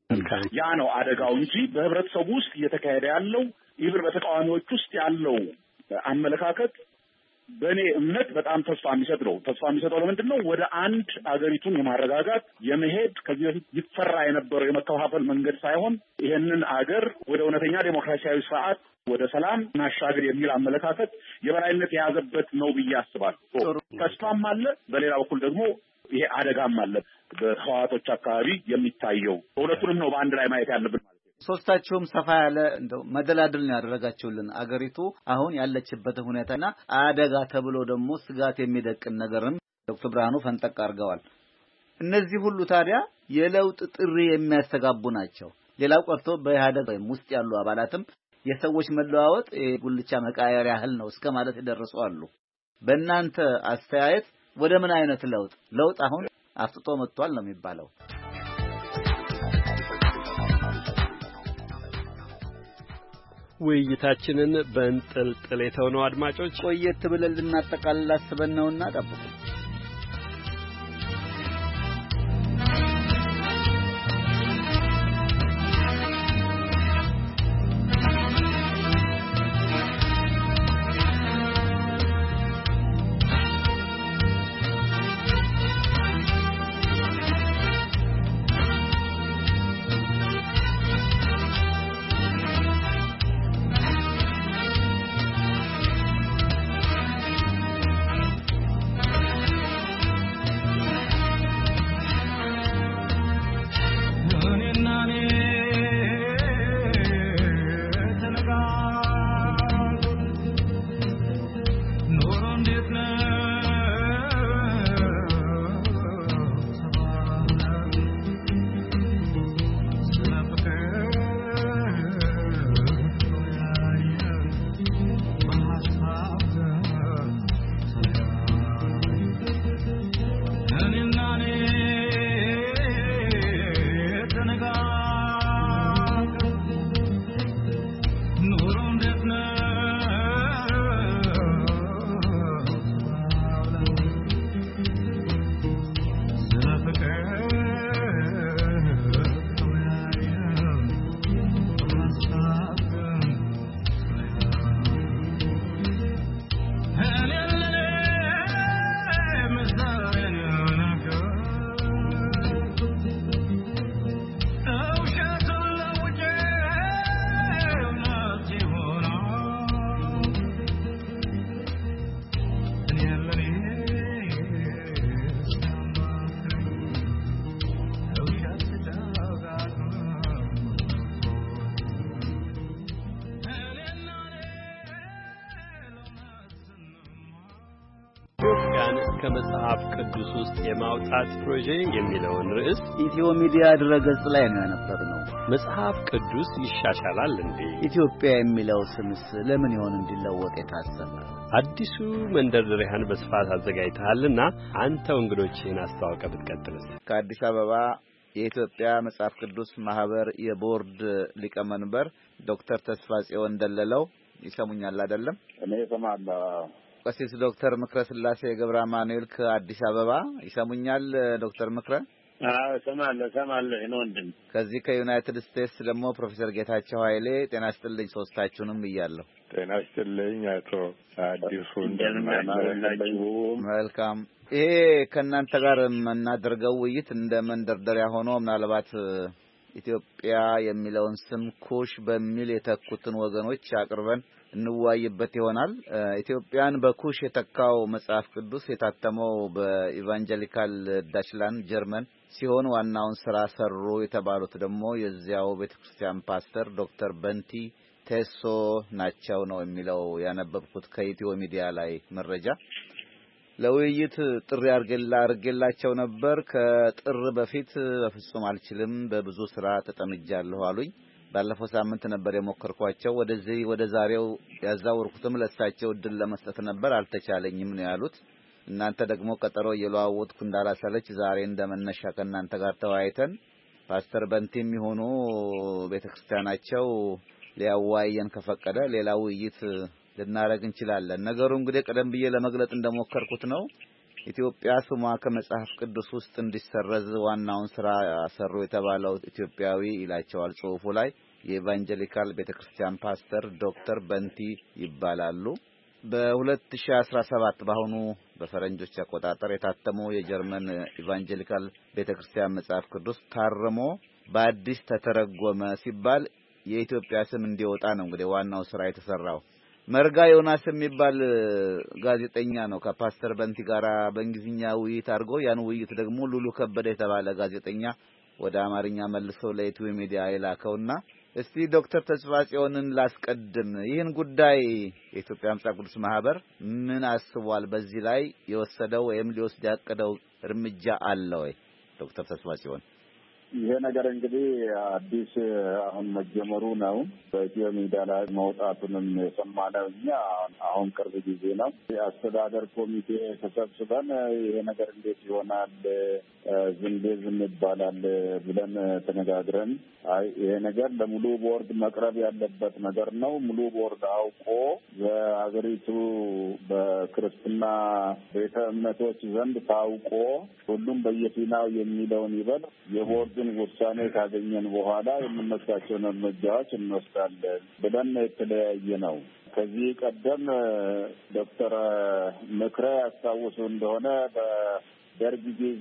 ያ ነው አደጋው እንጂ በህብረተሰቡ ውስጥ እየተካሄደ ያለው ኢቭን በተቃዋሚዎች ውስጥ ያለው አመለካከት በእኔ እምነት በጣም ተስፋ የሚሰጥ ነው። ተስፋ የሚሰጠው ለምንድን ነው? ወደ አንድ አገሪቱን የማረጋጋት የመሄድ ከዚህ በፊት ይፈራ የነበረው የመከፋፈል መንገድ ሳይሆን ይሄንን አገር ወደ እውነተኛ ዴሞክራሲያዊ ስርዓት ወደ ሰላም እናሻግር የሚል አመለካከት የበላይነት የያዘበት ነው ብዬ አስባለሁ። ተስፋም አለ፣ በሌላ በኩል ደግሞ ይሄ አደጋም አለ በህወሓቶች አካባቢ የሚታየው። ሁለቱንም ነው በአንድ ላይ ማየት ያለብን ማለት ነው። ሶስታችሁም ሰፋ ያለ እንደው መደላድል ነው ያደረጋችሁልን አገሪቱ አሁን ያለችበት ሁኔታና አደጋ ተብሎ ደግሞ ስጋት የሚደቅን ነገርም ዶክተር ብርሃኑ ፈንጠቅ አድርገዋል። እነዚህ ሁሉ ታዲያ የለውጥ ጥሪ የሚያስተጋቡ ናቸው። ሌላው ቀርቶ በኢህአዴግ ውስጥ ያሉ አባላትም የሰዎች መለዋወጥ ጉልቻ መቃየር ያህል ነው እስከ ማለት ይደርሱ አሉ። በእናንተ አስተያየት ወደ ምን አይነት ለውጥ ለውጥ አሁን አፍጥጦ መጥቷል ነው የሚባለው? ውይይታችንን በእንጥልጥል የተውነው አድማጮች ቆየት ብለን ልናጠቃልል አስበን ነውና ጠብቁ። ከመጽሐፍ ቅዱስ ውስጥ የማውጣት ፕሮጀክት የሚለውን ርዕስ ኢትዮ ሚዲያ ድረገጽ ላይ ነው ያነበብነው። መጽሐፍ ቅዱስ ይሻሻላል እንዴ? ኢትዮጵያ የሚለው ስምስ ለምን ይሆን እንዲለወጥ የታሰበ? አዲሱ መንደርደሪያን በስፋት አዘጋጅተሃልና አንተው እንግዶችህን አስተዋውቀህ ብትቀጥልስ? ከአዲስ አበባ የኢትዮጵያ መጽሐፍ ቅዱስ ማህበር የቦርድ ሊቀመንበር ዶክተር ተስፋጽዮን ደለለው ይሰሙኛል አይደለም? እኔ እሰማለሁ። ቀሲስ ዶክተር ምክረ ስላሴ ገብረ አማኑኤል ከአዲስ አበባ ይሰሙኛል? ዶክተር ምክረ አዎ እሰማለሁ እሰማለሁ። እኔ ወንድም ከዚህ ከዩናይትድ ስቴትስ ደግሞ ፕሮፌሰር ጌታቸው ኃይሌ ጤና ይስጥልኝ ሶስታችሁንም ብያለሁ። ጤና ይስጥልኝ አቶ አዲሱ እንደምናላችሁ። መልካም። ይሄ ከእናንተ ጋር የምናደርገው ውይይት እንደ መንደርደሪያ ሆኖ ምናልባት ኢትዮጵያ የሚለውን ስም ኩሽ በሚል የተኩትን ወገኖች አቅርበን እንዋይበት ይሆናል። ኢትዮጵያን በኩሽ የተካው መጽሐፍ ቅዱስ የታተመው በኢቫንጀሊካል ዳችላንድ ጀርመን ሲሆን ዋናውን ስራ ሰሩ የተባሉት ደግሞ የዚያው ቤተክርስቲያን ፓስተር ዶክተር በንቲ ቴሶ ናቸው ነው የሚለው ያነበብኩት ከኢትዮ ሚዲያ ላይ መረጃ። ለውይይት ጥሪ አርገላ አርገላቸው ነበር። ከጥር በፊት በፍጹም አልችልም በብዙ ስራ ተጠምጃለሁ አሉኝ። ባለፈው ሳምንት ነበር የሞከርኳቸው። ወደዚህ ወደ ዛሬው ያዛወርኩትም ለሳቸው እድል ለመስጠት ነበር፣ አልተቻለኝም ነው ያሉት። እናንተ ደግሞ ቀጠሮ እየለዋወጥኩ እንዳላሰለች ዛሬ እንደመነሻ ከእናንተ ጋር ተወያይተን ፓስተር በንቲም ይሆኑ ቤተክርስቲያናቸው ሊያዋየን ከፈቀደ ሌላ ውይይት ልናረግ እንችላለን። ነገሩ እንግዲህ ቀደም ብዬ ለመግለጥ እንደሞከርኩት ነው። ኢትዮጵያ ስሟ ከመጽሐፍ ቅዱስ ውስጥ እንዲሰረዝ ዋናውን ስራ አሰሩ የተባለው ኢትዮጵያዊ ይላቸዋል ጽሑፉ ላይ የኢቫንጀሊካል ቤተክርስቲያን ፓስተር ዶክተር በንቲ ይባላሉ። በ2017 በአሁኑ በፈረንጆች አቆጣጠር የታተመው የጀርመን ኢቫንጀሊካል ቤተክርስቲያን መጽሐፍ ቅዱስ ታርሞ በአዲስ ተተረጎመ ሲባል የኢትዮጵያ ስም እንዲወጣ ነው እንግዲህ ዋናው ስራ የተሰራው። መርጋ ዮናስ የሚባል ጋዜጠኛ ነው ከፓስተር በንቲ ጋር በእንግሊዝኛ ውይይት አድርጎ ያን ውይይት ደግሞ ሉሉ ከበደ የተባለ ጋዜጠኛ ወደ አማርኛ መልሶ ለኢትዮ ሚዲያ የላከውና እስቲ ዶክተር ተስፋጽዮንን ላስቀድም። ይህን ጉዳይ የኢትዮጵያ መጽሐፍ ቅዱስ ማህበር ምን አስቧል? በዚህ ላይ የወሰደው ወይም ሊወስድ ያቀደው እርምጃ አለ ወይ? ዶክተር ተስፋጽዮን ይሄ ነገር እንግዲህ አዲስ አሁን መጀመሩ ነው። በኢትዮ ሚዲያ ላይ መውጣቱንም የሰማነው እኛ አሁን ቅርብ ጊዜ ነው። የአስተዳደር ኮሚቴ ተሰብስበን ይሄ ነገር እንዴት ይሆናል ዝም ዝም ይባላል ብለን ተነጋግረን አይ ይሄ ነገር ለሙሉ ቦርድ መቅረብ ያለበት ነገር ነው። ሙሉ ቦርድ አውቆ በሀገሪቱ በክርስትና ቤተ እምነቶች ዘንድ ታውቆ ሁሉም በየፊናው የሚለውን ይበል የቦርድን ውሳኔ ካገኘን በኋላ የምንወስዳቸውን እርምጃዎች እንወስዳለን ብለን የተለያየ ነው። ከዚህ ቀደም ዶክተር ምክረ ያስታውሱ እንደሆነ በደርግ ጊዜ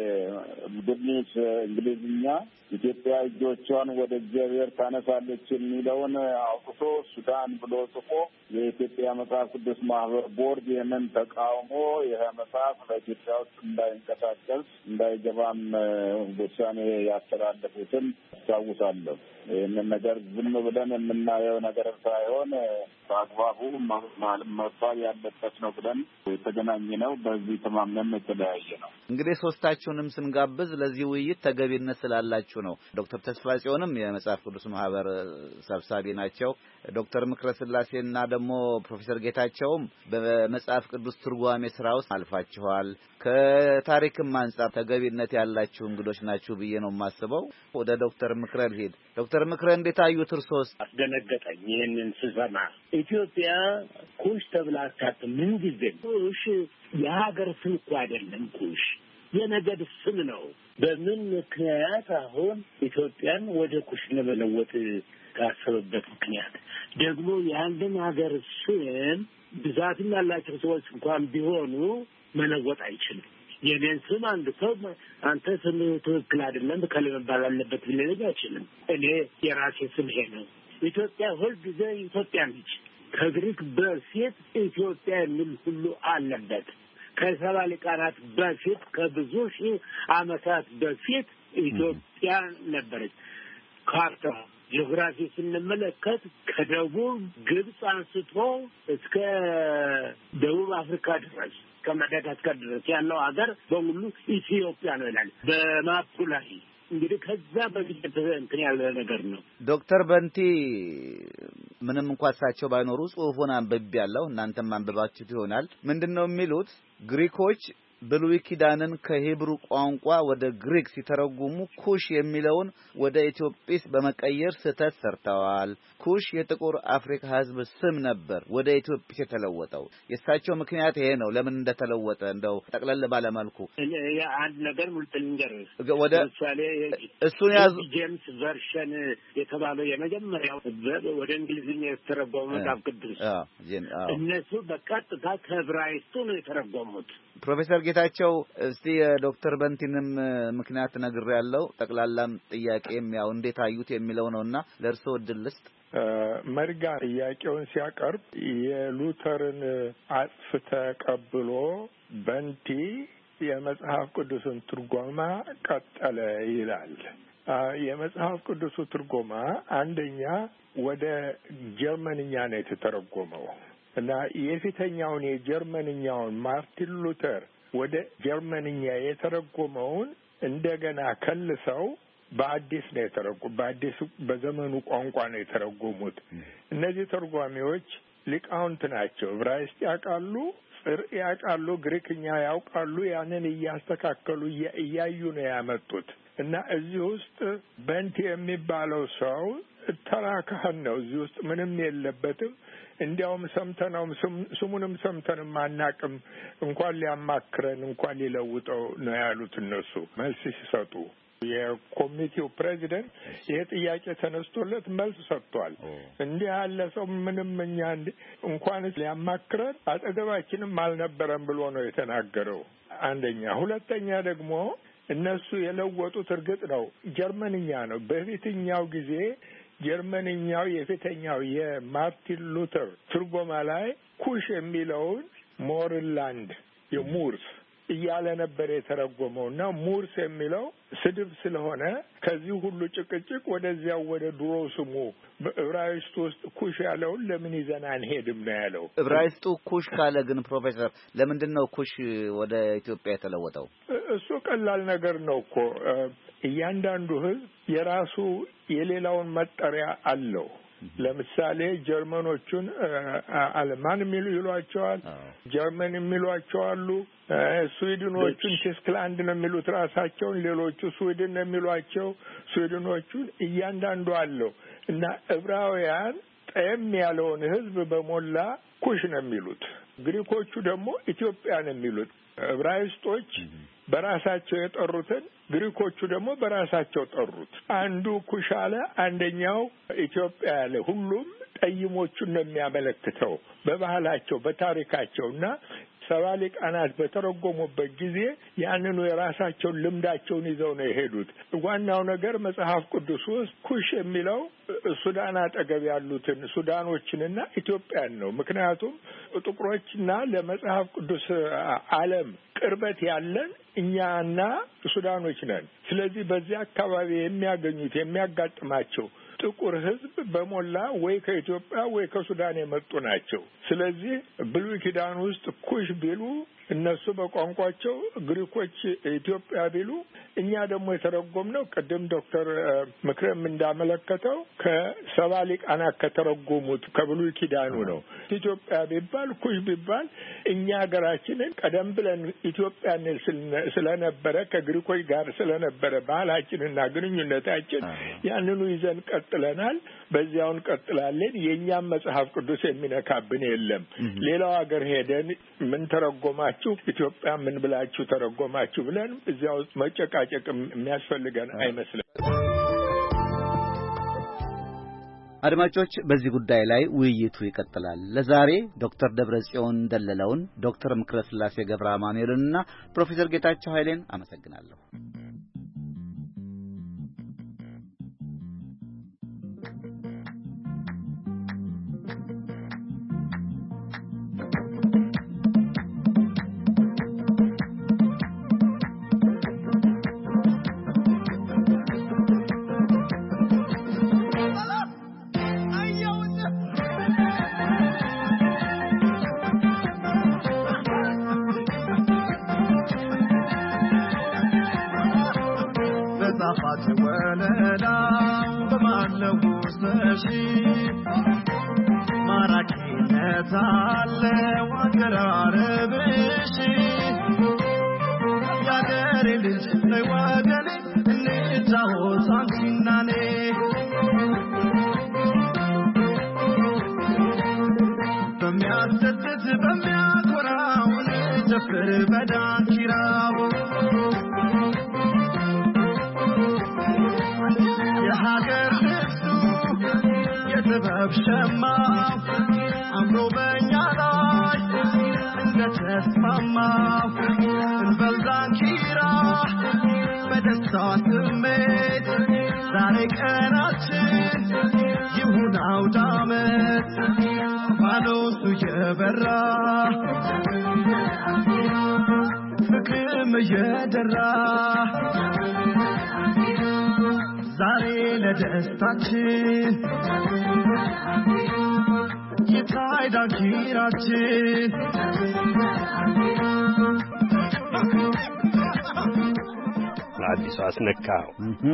ብድኒስ እንግሊዝኛ ኢትዮጵያ እጆቿን ወደ እግዚአብሔር ታነሳለች የሚለውን አውጥቶ ሱዳን ብሎ ጽፎ የኢትዮጵያ መጽሐፍ ቅዱስ ማህበር ቦርድ ይህንን ተቃውሞ ይህ መጽሐፍ በኢትዮጵያ ውስጥ እንዳይንቀሳቀስ እንዳይገባም ውሳኔ ያስተላለፉትን አስታውሳለሁ። ይህንን ነገር ዝም ብለን የምናየው ነገር ሳይሆን በአግባቡ መባል ያለበት ነው ብለን የተገናኘ ነው። በዚህ ተማምነን የተለያየ ነው። እንግዲህ ሶስታችሁንም ስንጋብዝ ለዚህ ውይይት ተገቢነት ስላላችሁ ነው። ዶክተር ተስፋጽዮንም የመጽሐፍ ቅዱስ ማህበር ሰብሳቢ ናቸው። ዶክተር ምክረ ስላሴና ደግሞ ፕሮፌሰር ጌታቸውም በመጽሐፍ ቅዱስ ትርጓሜ ስራ ውስጥ አልፋችኋል። ከታሪክም አንጻር ተገቢነት ያላችሁ እንግዶች ናችሁ ብዬ ነው የማስበው። ወደ ዶክተር ምክረ ልሂድ። ዶክተር ምክረ እንዴት አዩት እርሶስ? አስደነገጠኝ ይህንን ስሰማ። ኢትዮጵያ ኩሽ ተብላ አታውቅም። ምን ጊዜ ኩሽ የሀገር ስም እኮ አይደለም። ኩሽ የነገድ ስም ነው። በምን ምክንያት አሁን ኢትዮጵያን ወደ ኩሽ ለመለወጥ ካሰበበት ምክንያት ደግሞ የአንድን ሀገር ስም ብዛትም ያላቸው ሰዎች እንኳን ቢሆኑ መለወጥ አይችልም። የኔን ስም አንድ ሰው አንተ ስም ትክክል አይደለም ከለመባል አለበት ሊለኝ አይችልም። እኔ የራሴ ስም ይሄ ነው። ኢትዮጵያ ሁልጊዜ ኢትዮጵያ ነች። ከግሪክ በፊት ኢትዮጵያ የሚል ሁሉ አለበት። ከሰባ ሊቃናት በፊት ከብዙ ሺህ ዓመታት በፊት ኢትዮጵያ ነበረች። ካርታ ጂኦግራፊ ስንመለከት ከደቡብ ግብጽ አንስቶ እስከ ደቡብ አፍሪካ ድረስ ከማዳጋስካር ድረስ ያለው ሀገር በሙሉ ኢትዮጵያ ነው ይላል በማፑ ላይ። እንግዲህ ከዛ በፊት እንትን ያለ ነገር ነው። ዶክተር በንቲ ምንም እንኳን እሳቸው ባይኖሩ ጽሑፉን አንብቤያለሁ፣ እናንተም አንብባችሁት ይሆናል። ምንድነው የሚሉት? ግሪኮች ብሉይ ኪዳንን ከሂብሩ ቋንቋ ወደ ግሪክ ሲተረጉሙ ኩሽ የሚለውን ወደ ኢትዮጵስ በመቀየር ስህተት ሰርተዋል። ኩሽ የጥቁር አፍሪካ ሕዝብ ስም ነበር ወደ ኢትዮጵስ የተለወጠው። የእሳቸው ምክንያት ይሄ ነው። ለምን እንደተለወጠ እንደው ጠቅለል ባለመልኩ አንድ ነገር ሙልጥልንገር ወደ ምሳሌ እሱን ያዙ። ጄምስ ቨርሽን የተባለው የመጀመሪያው ወደ እንግሊዝኛ የተረጎመው መጽሐፍ ቅዱስ እነሱ በቀጥታ ከዕብራይስጡ ነው የተረጎሙት። ፕሮፌሰር ጌታቸው እስቲ የዶክተር በንቲንም ምክንያት ነግሬያለሁ። ጠቅላላም ጥያቄም ያው እንዴት አዩት የሚለው ነውና ለእርስዎ እድል ልስጥ። መርጋ ጥያቄውን ሲያቀርብ የሉተርን አጽፍ ተቀብሎ በንቲ የመጽሐፍ ቅዱስን ትርጓማ ቀጠለ ይላል። የመጽሐፍ ቅዱሱ ትርጓማ አንደኛ ወደ ጀርመንኛ ነው የተተረጎመው እና የፊተኛውን የጀርመንኛውን ማርቲን ሉተር ወደ ጀርመንኛ የተረጎመውን እንደገና ከልሰው በአዲስ ነው የተረጎሙ በአዲስ በዘመኑ ቋንቋ ነው የተረጎሙት። እነዚህ ተርጓሚዎች ሊቃውንት ናቸው። ዕብራይስጥ ያውቃሉ፣ ጽር ያውቃሉ፣ ግሪክኛ ያውቃሉ። ያንን እያስተካከሉ እያዩ ነው ያመጡት እና እዚህ ውስጥ በንቲ የሚባለው ሰው ተራ ካህን ነው። እዚህ ውስጥ ምንም የለበትም። እንዲያውም ሰምተነው ስሙንም ሰምተንም አናቅም እንኳን ሊያማክረን እንኳን ሊለውጠው ነው ያሉት እነሱ መልስ ሲሰጡ። የኮሚቴው ፕሬዚደንት ይሄ ጥያቄ ተነስቶለት መልስ ሰጥቷል። እንዲህ ያለ ሰው ምንም እኛ እንኳን ሊያማክረን አጠገባችንም አልነበረም ብሎ ነው የተናገረው። አንደኛ። ሁለተኛ ደግሞ እነሱ የለወጡት እርግጥ ነው ጀርመንኛ ነው። በፊትኛው ጊዜ ጀርመንኛው የፊተኛው የማርቲን ሉተር ትርጎማ ላይ ኩሽ የሚለውን ሞርላንድ የሙርስ እያለ ነበር የተረጎመውና ሙርስ የሚለው ስድብ ስለሆነ ከዚህ ሁሉ ጭቅጭቅ ወደዚያው ወደ ድሮ ስሙ በዕብራይስጡ ውስጥ ኩሽ ያለውን ለምን ይዘን አንሄድም ነው ያለው። ዕብራይስጡ ኩሽ ካለ ግን ፕሮፌሰር ለምንድን ነው ኩሽ ወደ ኢትዮጵያ የተለወጠው? እሱ ቀላል ነገር ነው እኮ። እያንዳንዱ ህዝብ የራሱ የሌላውን መጠሪያ አለው። ለምሳሌ ጀርመኖቹን አለማን የሚሉ ይሏቸዋል፣ ጀርመን የሚሏቸው አሉ። ስዊድኖቹን ቲስክላንድ ነው የሚሉት ራሳቸውን፣ ሌሎቹ ስዊድን ነው የሚሏቸው። ስዊድኖቹን እያንዳንዱ አለው እና ዕብራውያን ጠየም ያለውን ህዝብ በሞላ ኩሽ ነው የሚሉት። ግሪኮቹ ደግሞ ኢትዮጵያ ነው የሚሉት። ዕብራይስጦች በራሳቸው የጠሩትን ግሪኮቹ ደግሞ በራሳቸው ጠሩት። አንዱ ኩሽ አለ፣ አንደኛው ኢትዮጵያ ያለ። ሁሉም ጠይሞቹን ነው የሚያመለክተው በባህላቸው በታሪካቸውና ሰባ ሊቃናት በተረጎሙበት ጊዜ ያንኑ የራሳቸውን ልምዳቸውን ይዘው ነው የሄዱት። ዋናው ነገር መጽሐፍ ቅዱስ ውስጥ ኩሽ የሚለው ሱዳን አጠገብ ያሉትን ሱዳኖችንና ኢትዮጵያን ነው። ምክንያቱም ጥቁሮችና ለመጽሐፍ ቅዱስ ዓለም ቅርበት ያለን እኛና ሱዳኖች ነን። ስለዚህ በዚህ አካባቢ የሚያገኙት የሚያጋጥማቸው ጥቁር ህዝብ በሞላ ወይ ከኢትዮጵያ ወይ ከሱዳን የመጡ ናቸው። ስለዚህ ብሉይ ኪዳን ውስጥ ኩሽ ቢሉ እነሱ በቋንቋቸው ግሪኮች ኢትዮጵያ ቢሉ፣ እኛ ደግሞ የተረጎምነው ቅድም ዶክተር ምክረም እንዳመለከተው ከሰባ ሊቃናት ከተረጎሙት ከብሉይ ኪዳኑ ነው። ኢትዮጵያ ቢባል ኩሽ ቢባል እኛ ሀገራችንን ቀደም ብለን ኢትዮጵያ እንል ስለነበረ ከግሪኮች ጋር ስለነበረ ባህላችንና ግንኙነታችን ያንኑ ይዘን ቀጥለናል። በዚያው እንቀጥላለን። የኛም መጽሐፍ ቅዱስ የሚነካብን የለም። ሌላው ሀገር ሄደን ምን ተረጎማችሁ ኢትዮጵያ ምን ብላችሁ ተረጎማችሁ ብለን እዚያው መጨቃጨቅ የሚያስፈልገን አይመስልም። አድማጮች፣ በዚህ ጉዳይ ላይ ውይይቱ ይቀጥላል። ለዛሬ ዶክተር ደብረጽዮን ደለለውን፣ ዶክተር ምክረስላሴ ገብረ አማኑኤልና ፕሮፌሰር ጌታቸው ኃይሌን አመሰግናለሁ። አዲሱ አስነካው።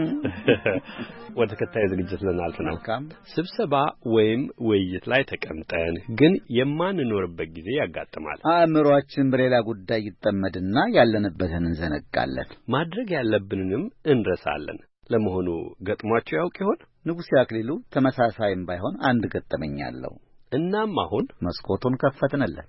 ወደ ተከታይ ዝግጅት ልናልፍ ነው። ስብሰባ ወይም ውይይት ላይ ተቀምጠን ግን የማንኖርበት ጊዜ ያጋጥማል። አእምሮአችን በሌላ ጉዳይ ይጠመድና ያለንበትን እንዘነጋለን። ማድረግ ያለብንንም እንረሳለን። ለመሆኑ ገጥሟቸው ያውቅ ይሆን? ንጉሴ አክሊሉ ተመሳሳይም ባይሆን አንድ ገጠመኝ አለው። እናም አሁን መስኮቱን ከፈትንለት።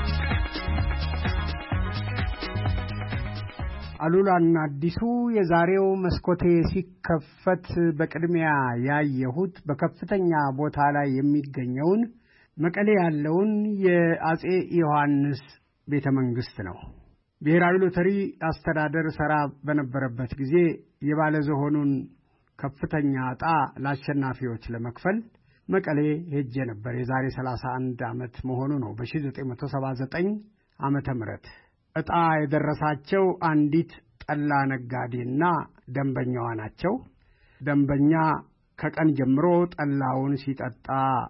አሉላና አዲሱ የዛሬው መስኮቴ ሲከፈት በቅድሚያ ያየሁት በከፍተኛ ቦታ ላይ የሚገኘውን መቀሌ ያለውን የአጼ ዮሐንስ ቤተ መንግስት ነው። ብሔራዊ ሎተሪ አስተዳደር ሰራ በነበረበት ጊዜ የባለዝሆኑን ከፍተኛ ዕጣ ለአሸናፊዎች ለመክፈል መቀሌ ሄጄ ነበር። የዛሬ ሰላሳ አንድ ዓመት መሆኑ ነው። በ1979 ዓመተ ምህረት ዕጣ የደረሳቸው አንዲት ጠላ ነጋዴና ደንበኛዋ ናቸው። ደንበኛ ከቀን ጀምሮ ጠላውን ሲጠጣ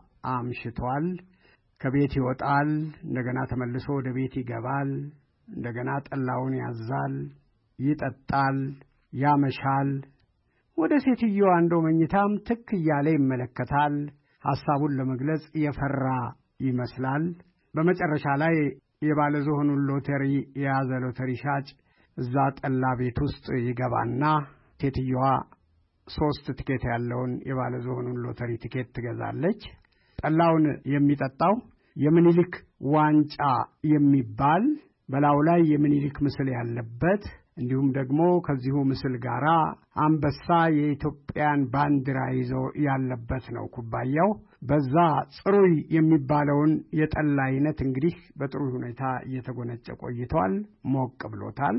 አምሽቷል። ከቤት ይወጣል፣ እንደገና ተመልሶ ወደ ቤት ይገባል፣ እንደገና ጠላውን ያዛል፣ ይጠጣል፣ ያመሻል። ወደ ሴትዮዋ አንዶ መኝታም ትክ እያለ ይመለከታል። ሐሳቡን ለመግለጽ የፈራ ይመስላል። በመጨረሻ ላይ የባለዝሆኑን ሎተሪ የያዘ ሎተሪ ሻጭ እዛ ጠላ ቤት ውስጥ ይገባና ሴትዮዋ ሶስት ቲኬት ያለውን የባለዝሆኑን ሎተሪ ቲኬት ትገዛለች። ጠላውን የሚጠጣው የምኒልክ ዋንጫ የሚባል በላዩ ላይ የምኒልክ ምስል ያለበት እንዲሁም ደግሞ ከዚሁ ምስል ጋራ አንበሳ የኢትዮጵያን ባንዲራ ይዞ ያለበት ነው ኩባያው። በዛ ጽሩይ የሚባለውን የጠላ አይነት እንግዲህ በጥሩ ሁኔታ እየተጎነጨ ቆይቷል። ሞቅ ብሎታል።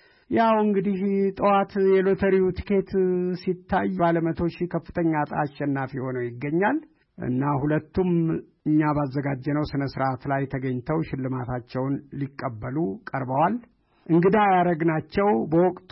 ያው እንግዲህ ጠዋት የሎተሪው ቲኬት ሲታይ ባለ መቶ ሺህ ከፍተኛ ዕጣ አሸናፊ ሆነው ይገኛል እና ሁለቱም እኛ ባዘጋጀነው ስነ ስርዓት ላይ ተገኝተው ሽልማታቸውን ሊቀበሉ ቀርበዋል። እንግዳ ያረግናቸው በወቅቱ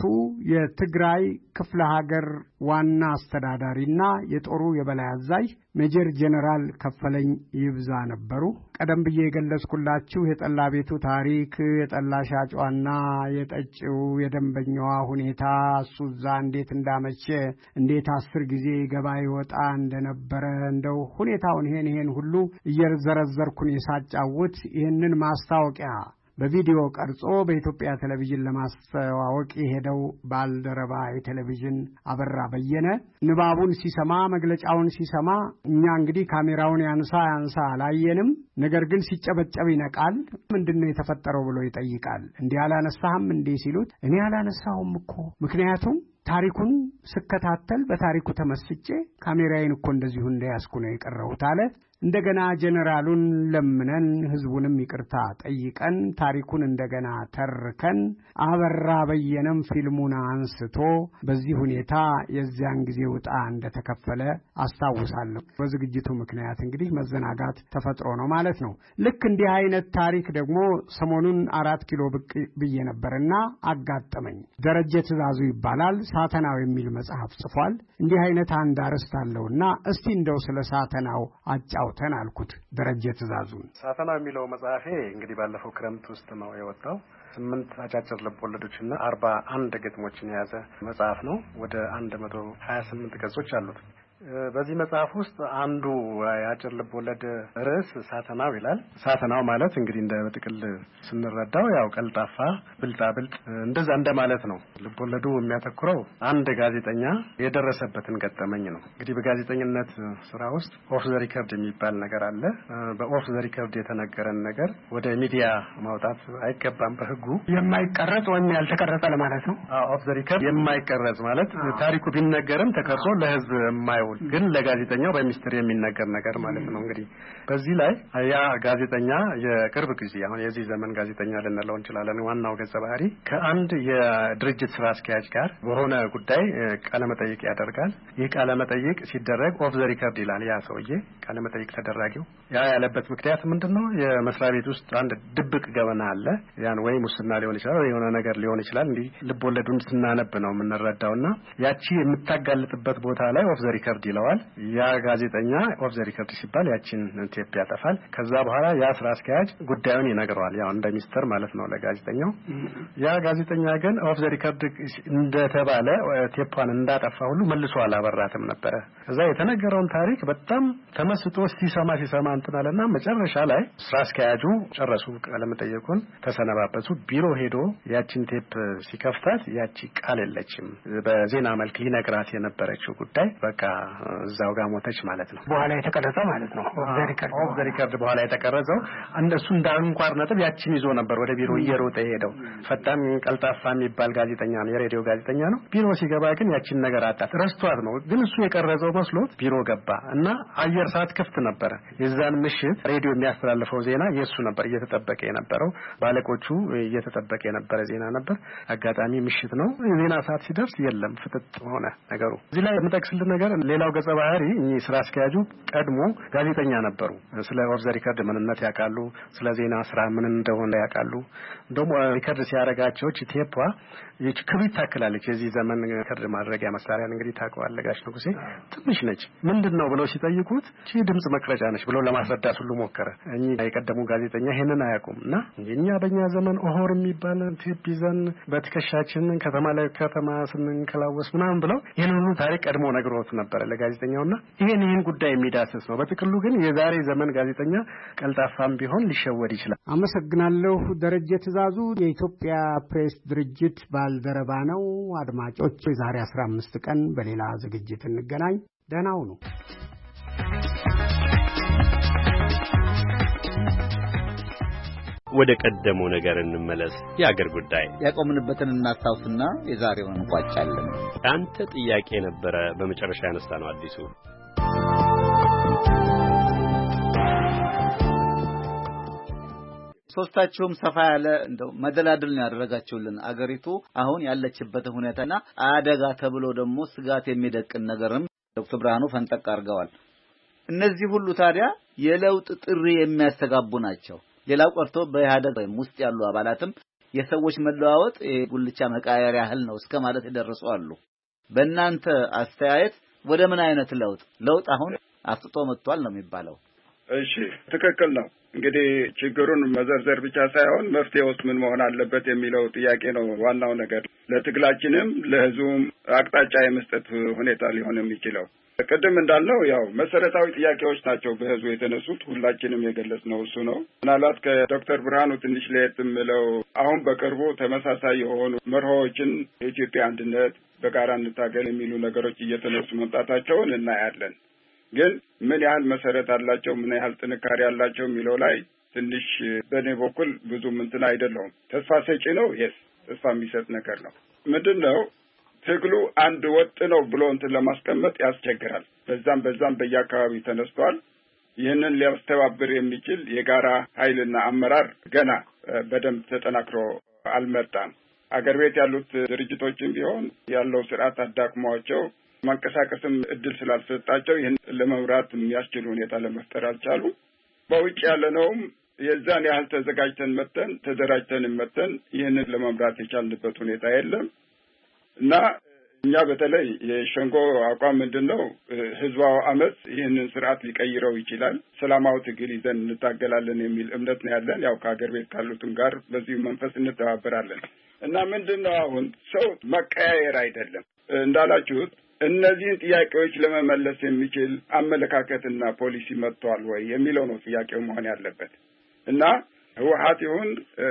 የትግራይ ክፍለ ሀገር ዋና አስተዳዳሪና የጦሩ የበላይ አዛዥ ሜጀር ጀነራል ከፈለኝ ይብዛ ነበሩ። ቀደም ብዬ የገለጽኩላችሁ የጠላ ቤቱ ታሪክ፣ የጠላ ሻጯና የጠጪው የደንበኛዋ ሁኔታ፣ እሱዛ እንዴት እንዳመቸ፣ እንዴት አስር ጊዜ ገባ ይወጣ እንደነበረ እንደው ሁኔታውን ይሄን ይሄን ሁሉ እየዘረዘርኩን የሳጫውት ይሄንን ማስታወቂያ በቪዲዮ ቀርጾ በኢትዮጵያ ቴሌቪዥን ለማስተዋወቅ የሄደው ባልደረባ የቴሌቪዥን አበራ በየነ ንባቡን ሲሰማ መግለጫውን ሲሰማ እኛ እንግዲህ ካሜራውን ያንሳ ያንሳ አላየንም። ነገር ግን ሲጨበጨብ ይነቃል። ምንድነው የተፈጠረው ብሎ ይጠይቃል። እንዲህ አላነሳህም እንዴ ሲሉት እኔ አላነሳሁም እኮ ምክንያቱም ታሪኩን ስከታተል በታሪኩ ተመስጬ ካሜራዬን እኮ እንደዚሁ እንደያዝኩ ነው የቀረሁት አለ። እንደገና ጀነራሉን ለምነን ህዝቡንም ይቅርታ ጠይቀን ታሪኩን እንደገና ተርከን አበራ በየነም ፊልሙን አንስቶ በዚህ ሁኔታ የዚያን ጊዜ ውጣ እንደተከፈለ አስታውሳለሁ። በዝግጅቱ ምክንያት እንግዲህ መዘናጋት ተፈጥሮ ነው ማለት ነው። ልክ እንዲህ አይነት ታሪክ ደግሞ ሰሞኑን አራት ኪሎ ብቅ ብዬ ነበርና አጋጠመኝ። ደረጀ ትእዛዙ ይባላል። ሳተናው የሚል መጽሐፍ ጽፏል። እንዲህ አይነት አንድ አርዕስት አለውና እስቲ እንደው ስለ ሳተናው አጫውተን አልኩት ደረጀ ትእዛዙን። ሳተናው የሚለው መጽሐፌ እንግዲህ ባለፈው ክረምት ውስጥ ነው የወጣው። ስምንት አጫጭር ልቦለዶችና አርባ አንድ ግጥሞችን የያዘ መጽሐፍ ነው። ወደ አንድ መቶ ሀያ ስምንት ገጾች አሉት። በዚህ መጽሐፍ ውስጥ አንዱ የአጭር ልቦለድ ርዕስ ሳተናው ይላል። ሳተናው ማለት እንግዲህ እንደ ጥቅል ስንረዳው ያው ቀልጣፋ፣ ብልጣብልጥ እንደዛ እንደማለት ነው። ልቦለዱ የሚያተኩረው አንድ ጋዜጠኛ የደረሰበትን ገጠመኝ ነው። እንግዲህ በጋዜጠኝነት ስራ ውስጥ ኦፍ ዘ ሪከርድ የሚባል ነገር አለ። በኦፍ ዘ ሪከርድ የተነገረን ነገር ወደ ሚዲያ ማውጣት አይገባም በህጉ። የማይቀረጽ ወይም ያልተቀረጸ ለማለት ነው። ኦፍ ዘ ሪከርድ የማይቀረጽ ማለት ታሪኩ ቢነገርም ተቀርጾ ለህዝብ የማይው ግን ለጋዜጠኛው በሚስጥር የሚነገር ነገር ማለት ነው። እንግዲህ በዚህ ላይ ያ ጋዜጠኛ የቅርብ ጊዜ አሁን የዚህ ዘመን ጋዜጠኛ ልንለው እንችላለን። ዋናው ገጸ ባህሪ ከአንድ የድርጅት ስራ አስኪያጅ ጋር በሆነ ጉዳይ ቃለ መጠይቅ ያደርጋል። ይህ ቃለ መጠይቅ ሲደረግ ኦፍ ዘ ሪከርድ ይላል። ያ ሰውዬ ቃለ መጠይቅ ተደራጊው ያ ያለበት ምክንያት ምንድነው? የመስሪያ ቤት ውስጥ አንድ ድብቅ ገበና አለ። ያን ወይ ሙስና ሊሆን ይችላል ወይ የሆነ ነገር ሊሆን ይችላል። እንዲህ ልቦለዱን ስናነብ ነው የምንረዳውና ያቺ የምታጋልጥበት ቦታ ላይ ኦፍ ዘ ሪከርድ ይለዋል። ያ ጋዜጠኛ ኦፍ ዘ ሪከርድ ሲባል ያቺን ቴፕ ያጠፋል። ከዛ በኋላ ያ ስራ አስኪያጅ ጉዳዩን ይነግረዋል። ያው እንደ ሚስጥር ማለት ነው ለጋዜጠኛው። ያ ጋዜጠኛ ግን ኦፍ ዘ ሪከርድ እንደተባለ ቴፓን እንዳጠፋ ሁሉ መልሶ አላበራትም ነበር። ከዛ የተነገረውን ታሪክ በጣም ተመስጦ ሲሰማ ሲሰማ እንትናለና መጨረሻ ላይ ስራ አስኪያጁ ጨረሱ ቃለ መጠይቁን ተሰነባበቱ። ቢሮ ሄዶ ያቺን ቴፕ ሲከፍታት ያቺ ቃል የለችም። በዜና መልክ ሊነግራት የነበረችው ጉዳይ በቃ እዛው ጋር ሞተች ማለት ነው። በኋላ የተቀረጸው ማለት ነው ኦፍ ዘ ሪከርድ ኦፍ ዘ ሪከርድ በኋላ የተቀረጸው እንደሱ እንዳንኳር ነጥብ ያቺን ይዞ ነበር ወደ ቢሮ እየሮጠ ሄደው። ፈጣን ቀልጣፋ የሚባል ጋዜጠኛ ነው፣ የሬዲዮ ጋዜጠኛ ነው። ቢሮ ሲገባ ግን ያቺን ነገር አጣት፣ ረስቷት ነው። ግን እሱ የቀረጸው መስሎት ቢሮ ገባ እና አየር ሰዓት ክፍት ነበር። የዛን ምሽት ሬዲዮ የሚያስተላልፈው ዜና የሱ ነበር እየተጠበቀ የነበረው። ባለቆቹ እየተጠበቀ የነበረ ዜና ነበር። አጋጣሚ ምሽት ነው። የዜና ሰዓት ሲደርስ የለም፣ ፍጥጥ ሆነ ነገሩ። እዚህ ላይ የምጠቅስልህ ነገር ሌላ ሌላው ገጸ ባህሪ እኚህ ስራ አስኪያጁ ቀድሞ ጋዜጠኛ ነበሩ። ስለ ኦፍ ዘ ሪከርድ ምንነት ያውቃሉ። ስለ ዜና ስራ ምን እንደሆነ ያውቃሉ። እንደውም ሪከርድ ሲያረጋቸው ቴፓ ይች ክብሪት ታክላለች። የዚህ ዘመን ሪከርድ ማድረጊያ መሳሪያን እንግዲህ ታውቀዋለህ ጋሽ ንጉሴ፣ ትንሽ ነች። ምንድነው ብለው ሲጠይቁት እቺ ድምጽ መቅረጫ ነች ብሎ ለማስረዳት ሁሉ ሞከረ። እኚህ የቀደሙ ጋዜጠኛ ይሄንን አያውቁምና እኛ በእኛ ዘመን ኦሆር የሚባል ቴፕ ይዘን በትከሻችን ከተማ ላይ ከተማ ስንንከላወስ ምናምን ብለው ይሄንን ሁሉ ታሪክ ቀድሞ ነግሮት ነበር ለጋዜጠኛውና ይሄን ይሄን ጉዳይ የሚዳስስ ነው። በጥቅሉ ግን የዛሬ ዘመን ጋዜጠኛ ቀልጣፋም ቢሆን ሊሸወድ ይችላል። አመሰግናለሁ። ደረጀ ትእዛዙ የኢትዮጵያ ፕሬስ ድርጅት ባልደረባ ነው። አድማጮች ዛሬ አስራ አምስት ቀን በሌላ ዝግጅት እንገናኝ። ደህና ሁኑ። ወደ ቀደመው ነገር እንመለስ። የአገር ጉዳይ ያቆምንበትን እናስታውስና የዛሬውን እንቋጫለን። አንተ ጥያቄ ነበረ በመጨረሻ ያነሳ ነው አዲሱ ሶስታችሁም ሰፋ ያለ እንደው መደላድል ነው ያደረጋችሁልን። አገሪቱ አሁን ያለችበት ሁኔታና አደጋ ተብሎ ደግሞ ስጋት የሚደቅን ነገርም ዶክተር ብርሃኑ ፈንጠቅ አድርገዋል። እነዚህ ሁሉ ታዲያ የለውጥ ጥሪ የሚያስተጋቡ ናቸው። ሌላው ቀርቶ በኢህአደግ ውስጥ ያሉ አባላትም የሰዎች መለዋወጥ የጉልቻ መቃየር ያህል ነው እስከ ማለት ይደርሱ አሉ። በእናንተ አስተያየት ወደ ምን አይነት ለውጥ ለውጥ አሁን አፍጥጦ መጥቷል ነው የሚባለው? እሺ ትክክል ነው። እንግዲህ ችግሩን መዘርዘር ብቻ ሳይሆን መፍትሄውስ ምን መሆን አለበት የሚለው ጥያቄ ነው ዋናው ነገር። ለትግላችንም ለህዝቡም አቅጣጫ የመስጠት ሁኔታ ሊሆን የሚችለው ቅድም እንዳልነው ያው መሰረታዊ ጥያቄዎች ናቸው በህዝቡ የተነሱት። ሁላችንም የገለጽነው እሱ ነው። ምናልባት ከዶክተር ብርሃኑ ትንሽ ለየት የምለው አሁን በቅርቡ ተመሳሳይ የሆኑ መርሆዎችን የኢትዮጵያ አንድነት በጋራ እንታገል የሚሉ ነገሮች እየተነሱ መምጣታቸውን እናያለን። ግን ምን ያህል መሰረት አላቸው፣ ምን ያህል ጥንካሬ አላቸው የሚለው ላይ ትንሽ በእኔ በኩል ብዙም እንትን አይደለሁም። ተስፋ ሰጪ ነው። የስ ተስፋ የሚሰጥ ነገር ነው። ምንድነው ትግሉ አንድ ወጥ ነው ብሎ እንትን ለማስቀመጥ ያስቸግራል። በዛም በዛም በየአካባቢው ተነስቷል። ይህንን ሊያስተባብር የሚችል የጋራ ኃይልና አመራር ገና በደንብ ተጠናክሮ አልመጣም። አገር ቤት ያሉት ድርጅቶችም ቢሆን ያለው ስርዓት አዳክሟቸው መንቀሳቀስም እድል ስላልሰጣቸው ይህን ለመምራት የሚያስችል ሁኔታ ለመፍጠር አልቻሉ። በውጭ ያለነውም የዛን ያህል ተዘጋጅተን መተን ተደራጅተን መተን ይህንን ለመምራት የቻልንበት ሁኔታ የለም እና እኛ በተለይ የሸንጎ አቋም ምንድነው ህዝባዊ አመጽ ይህንን ስርዓት ሊቀይረው ይችላል፣ ሰላማዊ ትግል ይዘን እንታገላለን የሚል እምነት ነው ያለን። ያው ከሀገር ቤት ካሉትም ጋር በዚህ መንፈስ እንተባበራለን እና ምንድነው አሁን ሰው መቀያየር አይደለም እንዳላችሁት እነዚህን ጥያቄዎች ለመመለስ የሚችል አመለካከትና ፖሊሲ መጥቷል ወይ የሚለው ነው ጥያቄው መሆን ያለበት እና ህወሓት ይሁን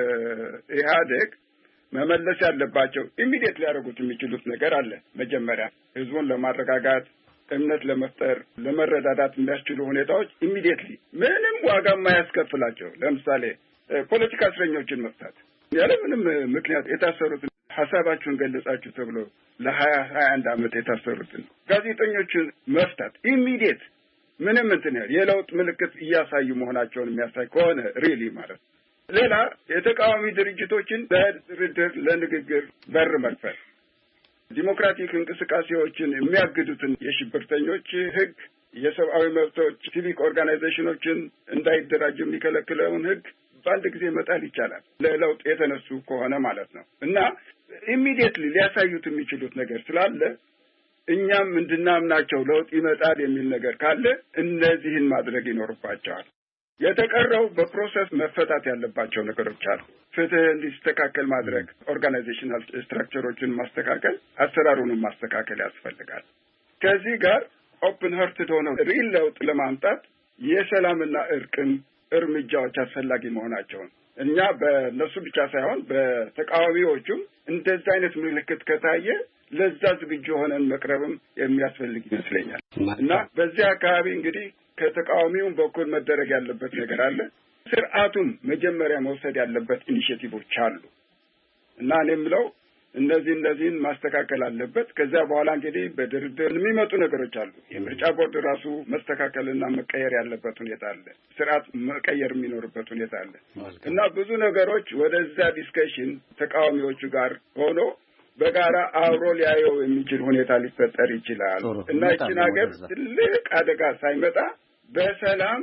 ኢህአዴግ መመለስ ያለባቸው ኢሚዲየት ሊያደርጉት የሚችሉት ነገር አለ። መጀመሪያ ህዝቡን ለማረጋጋት እምነት ለመፍጠር ለመረዳዳት የሚያስችሉ ሁኔታዎች ኢሚዲየትሊ ምንም ዋጋ የማያስከፍላቸው ለምሳሌ ፖለቲካ እስረኞችን መፍታት ያለ ምንም ምክንያት የታሰሩትን ሐሳባችሁን ገለጻችሁ ተብሎ ለሀያ ሀያ አንድ ዓመት የታሰሩትን ጋዜጠኞችን መፍታት ኢሚዲየት ምንም እንትን የለውጥ ምልክት እያሳዩ መሆናቸውን የሚያሳይ ከሆነ ሪሊ ማለት ሌላ የተቃዋሚ ድርጅቶችን ለድርድር ለንግግር በር መክፈት፣ ዲሞክራቲክ እንቅስቃሴዎችን የሚያግዱትን የሽብርተኞች ህግ፣ የሰብአዊ መብቶች ሲቪክ ኦርጋናይዜሽኖችን እንዳይደራጁ የሚከለክለውን ህግ በአንድ ጊዜ መጣል ይቻላል ለለውጥ የተነሱ ከሆነ ማለት ነው እና ኢሚዲየትሊ ሊያሳዩት የሚችሉት ነገር ስላለ እኛም እንድናምናቸው ለውጥ ይመጣል የሚል ነገር ካለ እነዚህን ማድረግ ይኖርባቸዋል። የተቀረው በፕሮሰስ መፈታት ያለባቸው ነገሮች አሉ። ፍትህ እንዲስተካከል ማድረግ፣ ኦርጋናይዜሽናል ስትራክቸሮችን ማስተካከል፣ አሰራሩንም ማስተካከል ያስፈልጋል። ከዚህ ጋር ኦፕን ሀርትድ ሆነው ሪል ለውጥ ለማምጣት የሰላምና እርቅን እርምጃዎች አስፈላጊ መሆናቸውን እኛ በእነሱ ብቻ ሳይሆን በተቃዋሚዎቹም እንደዚህ አይነት ምልክት ከታየ ለዛ ዝግጁ ሆነን መቅረብም የሚያስፈልግ ይመስለኛል እና በዚህ አካባቢ እንግዲህ ከተቃዋሚውም በኩል መደረግ ያለበት ነገር አለ። ስርዓቱም መጀመሪያ መውሰድ ያለበት ኢኒሼቲቮች አሉ እና እኔ የምለው እነዚህ እነዚህን ማስተካከል አለበት። ከዚያ በኋላ እንግዲህ በድርድር የሚመጡ ነገሮች አሉ። የምርጫ ቦርድ ራሱ መስተካከልና መቀየር ያለበት ሁኔታ አለ። ስርዓት መቀየር የሚኖርበት ሁኔታ አለ እና ብዙ ነገሮች ወደዛ ዲስከሽን ተቃዋሚዎቹ ጋር ሆኖ በጋራ አብሮ ሊያየው የሚችል ሁኔታ ሊፈጠር ይችላል እና ይህችን ሀገር ትልቅ አደጋ ሳይመጣ በሰላም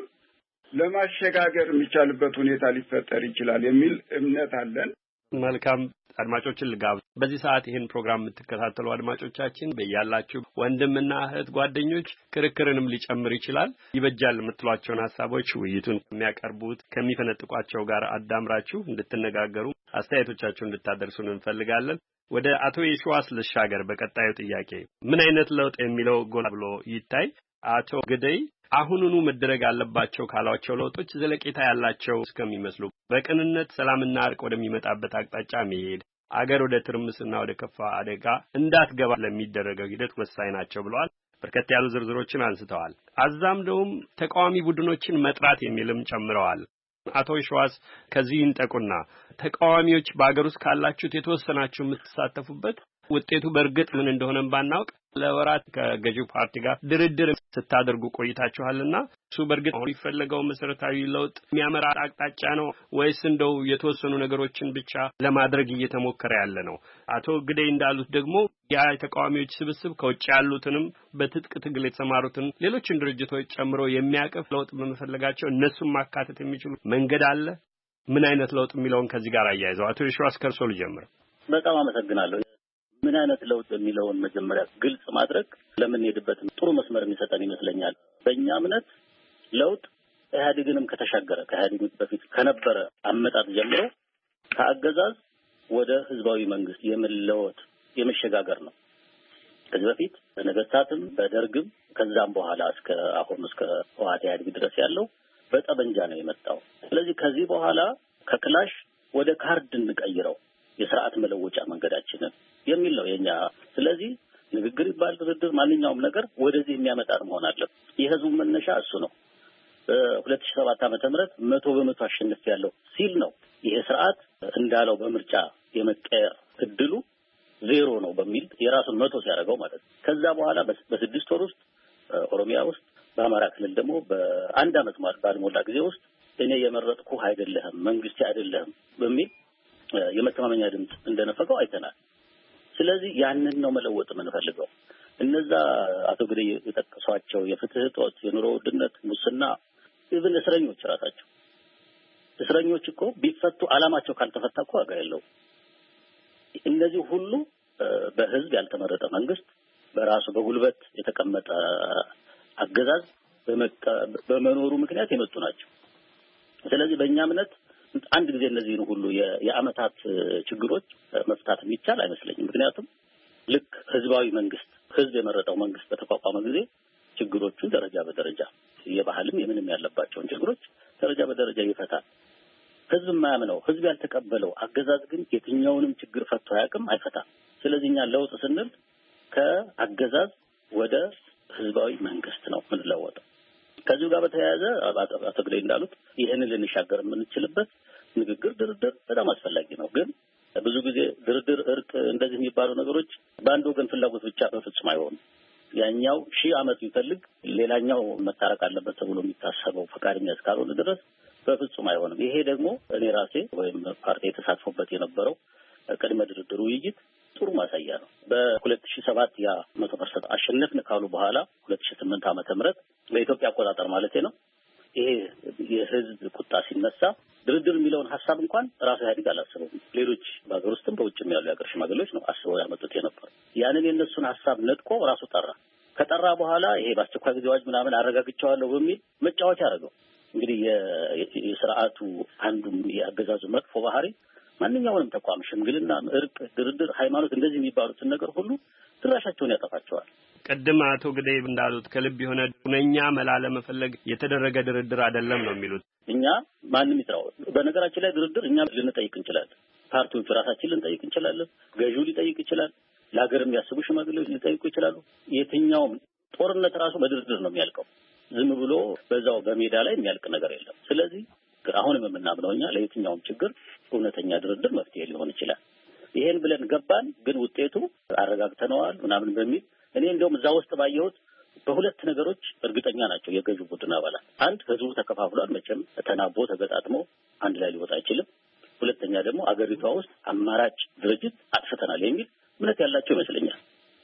ለማሸጋገር የሚቻልበት ሁኔታ ሊፈጠር ይችላል የሚል እምነት አለን። መልካም አድማጮችን ልጋብ። በዚህ ሰዓት ይህን ፕሮግራም የምትከታተሉ አድማጮቻችን በእያላችሁ ወንድምና እህት ጓደኞች ክርክርንም ሊጨምር ይችላል ይበጃል የምትሏቸውን ሀሳቦች ውይይቱን የሚያቀርቡት ከሚፈነጥቋቸው ጋር አዳምራችሁ እንድትነጋገሩ አስተያየቶቻችሁን እንድታደርሱን እንፈልጋለን። ወደ አቶ የሺዋስ ልሻገር። በቀጣዩ ጥያቄ ምን አይነት ለውጥ የሚለው ጎላ ብሎ ይታይ። አቶ ግደይ አሁኑኑ መደረግ አለባቸው ካሏቸው ለውጦች ዘለቄታ ያላቸው እስከሚመስሉ በቅንነት ሰላምና እርቅ ወደሚመጣበት አቅጣጫ መሄድ አገር ወደ ትርምስና ወደ ከፋ አደጋ እንዳትገባ ለሚደረገው ሂደት ወሳኝ ናቸው ብለዋል። በርከት ያሉ ዝርዝሮችን አንስተዋል። አዛምደውም ተቃዋሚ ቡድኖችን መጥራት የሚልም ጨምረዋል። አቶ የሺዋስ ከዚህ እንጠቁና ተቃዋሚዎች በአገር ውስጥ ካላችሁት የተወሰናችሁ የምትሳተፉበት ውጤቱ በእርግጥ ምን እንደሆነም ባናውቅ ለወራት ከገዢው ፓርቲ ጋር ድርድር ስታደርጉ ቆይታችኋልና እሱ በእርግጥ የሚፈለገው መሰረታዊ ለውጥ የሚያመራ አቅጣጫ ነው ወይስ እንደው የተወሰኑ ነገሮችን ብቻ ለማድረግ እየተሞከረ ያለ ነው? አቶ ግደይ እንዳሉት ደግሞ ያ የተቃዋሚዎች ስብስብ ከውጭ ያሉትንም በትጥቅ ትግል የተሰማሩትን ሌሎችን ድርጅቶች ጨምሮ የሚያቀፍ ለውጥ በመፈለጋቸው እነሱን ማካተት የሚችሉ መንገድ አለ። ምን አይነት ለውጥ የሚለውን ከዚህ ጋር አያይዘው አቶ የሺዋስ ከርሶ ልጀምር። በጣም አመሰግናለሁ። ምን አይነት ለውጥ የሚለውን መጀመሪያ ግልጽ ማድረግ ለምንሄድበት ጥሩ መስመር የሚሰጠን ይመስለኛል። በእኛ እምነት ለውጥ ኢህአዴግንም ከተሻገረ ከኢህአዴግ በፊት ከነበረ አመጣጥ ጀምሮ ከአገዛዝ ወደ ህዝባዊ መንግስት የመለወጥ የመሸጋገር ነው። ከዚህ በፊት በነገስታትም በደርግም ከዛም በኋላ እስከ አሁን እስከ ህወሓት ኢህአዴግ ድረስ ያለው በጠበንጃ ነው የመጣው። ስለዚህ ከዚህ በኋላ ከክላሽ ወደ ካርድ እንቀይረው የሥርዓት መለወጫ መንገዳችንን የሚል ነው የኛ። ስለዚህ ንግግር ይባል ድርድር ማንኛውም ነገር ወደዚህ የሚያመጣ መሆን አለበት። የህዝቡ መነሻ እሱ ነው። በሁለት ሺህ ሰባት ዓመተ ምህረት መቶ በመቶ አሸንፍ ያለው ሲል ነው ይሄ ስርዓት እንዳለው በምርጫ የመቀየር እድሉ ዜሮ ነው በሚል የራሱን መቶ ሲያደርገው ማለት ነው። ከዛ በኋላ በስድስት ወር ውስጥ ኦሮሚያ ውስጥ በአማራ ክልል ደግሞ በአንድ አመት ማለት ባልሞላ ጊዜ ውስጥ እኔ የመረጥኩ አይደለህም መንግስት አይደለህም በሚል የመተማመኛ ድምጽ እንደነፈቀው አይተናል። ስለዚህ ያንን ነው መለወጥ የምንፈልገው። እነዛ አቶ ግደይ የጠቀሷቸው የፍትህ እጦት፣ የኑሮ ውድነት፣ ሙስና፣ ኢቭን እስረኞች ራሳቸው እስረኞች እኮ ቢፈቱ አላማቸው ካልተፈታ እኮ ዋጋ የለውም። እነዚህ ሁሉ በህዝብ ያልተመረጠ መንግስት በራሱ በጉልበት የተቀመጠ አገዛዝ በመኖሩ ምክንያት የመጡ ናቸው። ስለዚህ በእኛ እምነት አንድ ጊዜ እነዚህን ሁሉ የአመታት ችግሮች መፍታት የሚቻል አይመስለኝም። ምክንያቱም ልክ ህዝባዊ መንግስት ህዝብ የመረጠው መንግስት በተቋቋመ ጊዜ ችግሮቹን ደረጃ በደረጃ የባህልም የምንም ያለባቸውን ችግሮች ደረጃ በደረጃ ይፈታል። ህዝብ የማያምነው ህዝብ ያልተቀበለው አገዛዝ ግን የትኛውንም ችግር ፈቶ አያውቅም፣ አይፈታም። ስለዚህ እኛ ለውጥ ስንል ከአገዛዝ ወደ ህዝባዊ መንግስት ነው የምንለወጠው። ከዚሁ ጋር በተያያዘ አቶ ግደይ እንዳሉት ይህንን ልንሻገር የምንችልበት ንግግር፣ ድርድር በጣም አስፈላጊ ነው። ግን ብዙ ጊዜ ድርድር፣ እርቅ እንደዚህ የሚባሉ ነገሮች በአንድ ወገን ፍላጎት ብቻ በፍጹም አይሆኑም። ያኛው ሺህ ዓመት ይፈልግ ሌላኛው መታረቅ አለበት ተብሎ የሚታሰበው ፈቃደኛ እስካልሆነ ድረስ በፍጹም አይሆንም። ይሄ ደግሞ እኔ ራሴ ወይም ፓርቲ የተሳትፎበት የነበረው ቅድመ ድርድር ውይይት ጥሩ ማሳያ ነው። በሁለት ሺህ ሰባት ያ መቶ ፐርሰንት አሸነፍን ካሉ በኋላ ሁለት ሺህ ስምንት ዓመተ ምህረት በኢትዮጵያ አቆጣጠር ማለት ነው ይሄ የህዝብ ቁጣ ሲነሳ ድርድር የሚለውን ሐሳብ እንኳን ራሱ ኢህአዴግ አላሰበውም። ሌሎች በአገር ውስጥም በውጭም ያሉ የአገር ሽማግሌዎች ነው አስበው ያመጡት የነበረው። ያንን የነሱን ሐሳብ ነጥቆ ራሱ ጠራ። ከጠራ በኋላ ይሄ በአስቸኳይ ጊዜ አዋጅ ምናምን አረጋግጫዋለሁ በሚል መጫወቻ አደረገው። እንግዲህ የስርዓቱ አንዱም የአገዛዙ መጥፎ ባህሪ ማንኛውንም ተቋም ሽምግልና፣ እርቅ፣ ድርድር፣ ሃይማኖት እንደዚህ የሚባሉትን ነገር ሁሉ ድራሻቸውን ያጠፋቸዋል። ቀደም አቶ ግደይ እንዳሉት ከልብ የሆነ ሁነኛ መላ ለመፈለግ የተደረገ ድርድር አይደለም ነው የሚሉት። እኛ ማንም ይጥራው በነገራችን ላይ ድርድር እኛ ልንጠይቅ እንችላለን። ፓርቲዎቹ ራሳችን ልንጠይቅ እንችላለን። ገዢው ሊጠይቅ ይችላል። ለሀገር የሚያስቡ ሽማግሌዎች ሊጠይቁ ይችላሉ። የትኛውም ጦርነት ራሱ በድርድር ነው የሚያልቀው። ዝም ብሎ በዛው በሜዳ ላይ የሚያልቅ ነገር የለም። ስለዚህ አሁንም የምናምነው እኛ ለየትኛውም ችግር እውነተኛ ድርድር መፍትሄ ሊሆን ይችላል። ይሄን ብለን ገባን፣ ግን ውጤቱ አረጋግተነዋል ምናምን በሚል እኔ እንደውም እዛ ውስጥ ባየሁት በሁለት ነገሮች እርግጠኛ ናቸው የገዢው ቡድን አባላት። አንድ ህዝቡ ተከፋፍሏል፣ መቼም ተናቦ ተገጣጥሞ አንድ ላይ ሊወጣ አይችልም። ሁለተኛ ደግሞ አገሪቷ ውስጥ አማራጭ ድርጅት አጥፍተናል የሚል እምነት ያላቸው ይመስለኛል።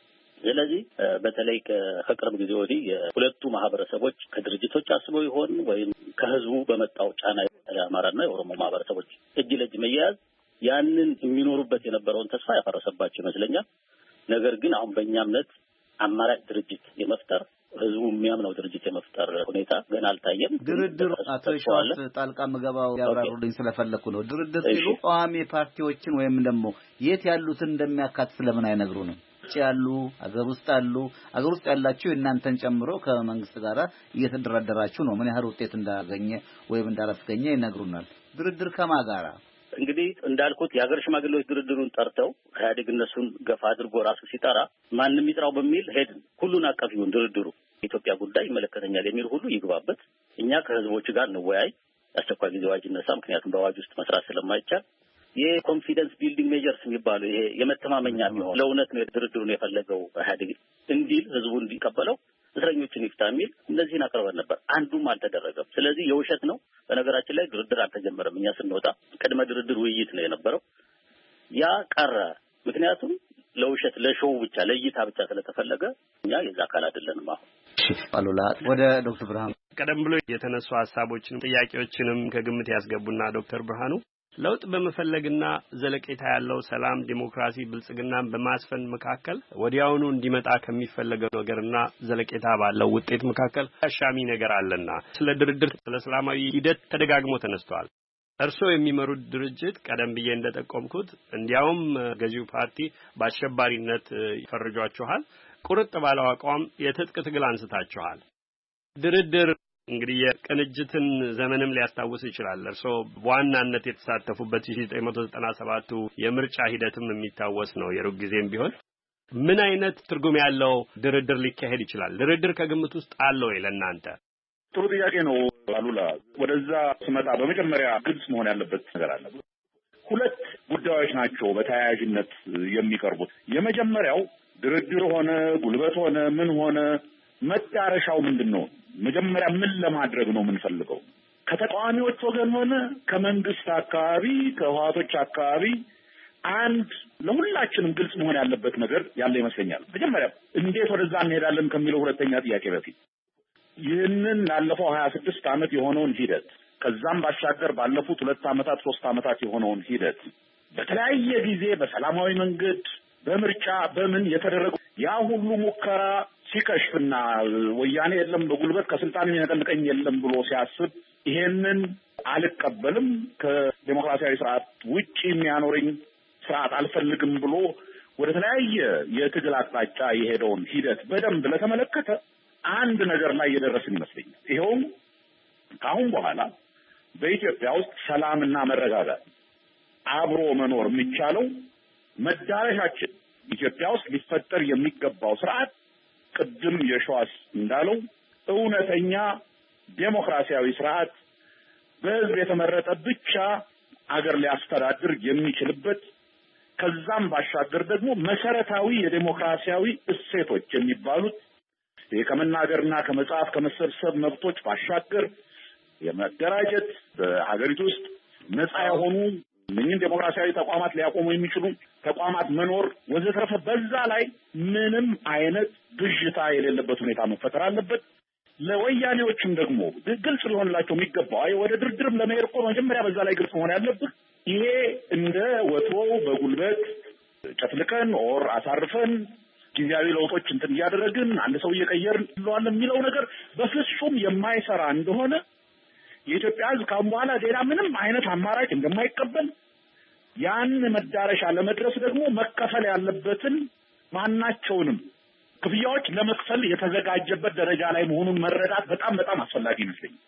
ስለዚህ በተለይ ከቅርብ ጊዜ ወዲህ የሁለቱ ማህበረሰቦች ከድርጅቶች አስበው ይሆን ወይም ከህዝቡ በመጣው ጫና የአማራና የኦሮሞ ማህበረሰቦች እጅ ለእጅ መያያዝ ያንን የሚኖሩበት የነበረውን ተስፋ ያፈረሰባቸው ይመስለኛል። ነገር ግን አሁን በእኛ እምነት አማራጭ ድርጅት የመፍጠር ህዝቡ የሚያምነው ድርጅት የመፍጠር ሁኔታ ገና አልታየም። ድርድር አቶ ሻዋል ጣልቃ መገባው ያብራሩልኝ ስለፈለኩ ነው። ድርድር ሲሉ ቋሚ ፓርቲዎችን ወይም ደግሞ የት ያሉትን እንደሚያካትት ስለምን አይነግሩንም? ውጭ ያሉ አገር ውስጥ አሉ አገር ውስጥ ያላችሁ እናንተን ጨምሮ ከመንግስት ጋር እየተደራደራችሁ ነው። ምን ያህል ውጤት እንዳገኘ ወይም እንዳላስገኘ ይነግሩናል። ድርድር ከማን ጋር? እንግዲህ እንዳልኩት የሀገር ሽማግሌዎች ድርድሩን ጠርተው ኢህአዴግ እነሱን ገፋ አድርጎ ራሱ ሲጠራ ማንንም ይጥራው በሚል ሄድን። ሁሉን አቀፍ ይሁን ድርድሩ፣ የኢትዮጵያ ጉዳይ ይመለከተኛል የሚል ሁሉ ይግባበት፣ እኛ ከህዝቦች ጋር እንወያይ፣ አስቸኳይ ጊዜ አዋጅ ይነሳ፣ ምክንያቱም በአዋጅ ውስጥ መስራት ስለማይቻል የኮንፊደንስ ቢልዲንግ ሜጀርስ የሚባሉ ይሄ የመተማመኛ የሚሆን ለእውነት ነው ድርድሩን የፈለገው ኢህአዴግ እንዲል ህዝቡ እንዲቀበለው እስረኞችን ይፍታ የሚል እነዚህን አቅርበን ነበር። አንዱም አልተደረገም። ስለዚህ የውሸት ነው። በነገራችን ላይ ድርድር አልተጀመረም። እኛ ስንወጣ ቅድመ ድርድር ውይይት ነው የነበረው። ያ ቀረ። ምክንያቱም ለውሸት ለሾው ብቻ ለእይታ ብቻ ስለተፈለገ እኛ የዛ አካል አይደለንም። አሁን አሉላ ወደ ዶክተር ብርሃኑ ቀደም ብሎ የተነሱ ሐሳቦችንም ጥያቄዎችንም ከግምት ያስገቡና ዶክተር ብርሃኑ ለውጥ በመፈለግና ዘለቄታ ያለው ሰላም፣ ዲሞክራሲ፣ ብልጽግናን በማስፈን መካከል ወዲያውኑ እንዲመጣ ከሚፈለገው ነገርና ዘለቄታ ባለው ውጤት መካከል አሻሚ ነገር አለና ስለ ድርድር ስለ ሰላማዊ ሂደት ተደጋግሞ ተነስቷል። እርስዎ የሚመሩት ድርጅት ቀደም ብዬ እንደጠቆምኩት እንዲያውም ገዢው ፓርቲ በአሸባሪነት ይፈርጇችኋል። ቁርጥ ባለው አቋም የትጥቅ ትግል አንስታችኋል። ድርድር እንግዲህ የቅንጅትን ዘመንም ሊያስታውስ ይችላል። እርስዎ በዋናነት የተሳተፉበት ሺህ ዘጠኝ መቶ ዘጠና ሰባት የምርጫ ሂደትም የሚታወስ ነው። የሩቅ ጊዜም ቢሆን ምን አይነት ትርጉም ያለው ድርድር ሊካሄድ ይችላል? ድርድር ከግምት ውስጥ አለው ለእናንተ? ጥሩ ጥያቄ ነው አሉላ። ወደዛ ስመጣ በመጀመሪያ ግልጽ መሆን ያለበት ነገር አለ። ሁለት ጉዳዮች ናቸው በተያያዥነት የሚቀርቡት። የመጀመሪያው ድርድር ሆነ ጉልበት ሆነ ምን ሆነ መዳረሻው ምንድነው? መጀመሪያ ምን ለማድረግ ነው የምንፈልገው? ከተቃዋሚዎች ወገን ሆነ ከመንግስት አካባቢ ከህወሓቶች አካባቢ አንድ ለሁላችንም ግልጽ መሆን ያለበት ነገር ያለ ይመስለኛል። መጀመሪያ እንዴት ወደዛ እንሄዳለን ከሚለው ሁለተኛ ጥያቄ በፊት ይህንን ላለፈው ሀያ ስድስት ዓመት የሆነውን ሂደት ከዛም ባሻገር ባለፉት ሁለት ዓመታት ሶስት ዓመታት የሆነውን ሂደት በተለያየ ጊዜ በሰላማዊ መንገድ በምርጫ በምን የተደረገ ያ ሁሉ ሙከራ ሲከሽፍና ወያኔ የለም በጉልበት ከስልጣን የሚነቀንቀኝ የለም ብሎ ሲያስብ ይሄንን አልቀበልም ከዲሞክራሲያዊ ስርዓት ውጪ የሚያኖረኝ ስርዓት አልፈልግም ብሎ ወደ ተለያየ የትግል አቅጣጫ የሄደውን ሂደት በደንብ ለተመለከተ አንድ ነገር ላይ የደረስን ይመስለኛል። ይሄውም ከአሁን በኋላ በኢትዮጵያ ውስጥ ሰላምና መረጋጋት አብሮ መኖር የሚቻለው መዳረሻችን ኢትዮጵያ ውስጥ ሊፈጠር የሚገባው ስርዓት ቅድም የሸዋስ እንዳለው እውነተኛ ዴሞክራሲያዊ ስርዓት በህዝብ የተመረጠ ብቻ አገር ሊያስተዳድር የሚችልበት ከዛም ባሻገር ደግሞ መሰረታዊ የዴሞክራሲያዊ እሴቶች የሚባሉት የከመናገርና ከመጻፍ ከመሰብሰብ መብቶች ባሻገር የመደራጀት በሀገሪቱ ውስጥ ነፃ የሆኑ ምንም ዴሞክራሲያዊ ተቋማት ሊያቆሙ የሚችሉ ተቋማት መኖር ወዘተረፈ በዛ ላይ ምንም አይነት ብዥታ የሌለበት ሁኔታ መፈጠር አለበት። ለወያኔዎችም ደግሞ ግልጽ ሊሆንላቸው የሚገባው አይ ወደ ድርድርም ለመሄድ እኮ መጀመሪያ በዛ ላይ ግልጽ መሆን ያለበት ይሄ እንደ ወትሮው በጉልበት ጨፍልቀን ኦር አሳርፈን ጊዜያዊ ለውጦች እንትን እያደረግን አንድ ሰው እየቀየርን እንለዋለን የሚለው ነገር በፍጹም የማይሰራ እንደሆነ የኢትዮጵያ ሕዝብ ካሁን በኋላ ሌላ ምንም አይነት አማራጭ እንደማይቀበል ያን መዳረሻ ለመድረስ ደግሞ መከፈል ያለበትን ማናቸውንም ክፍያዎች ለመክፈል የተዘጋጀበት ደረጃ ላይ መሆኑን መረዳት በጣም በጣም አስፈላጊ ይመስለኛል።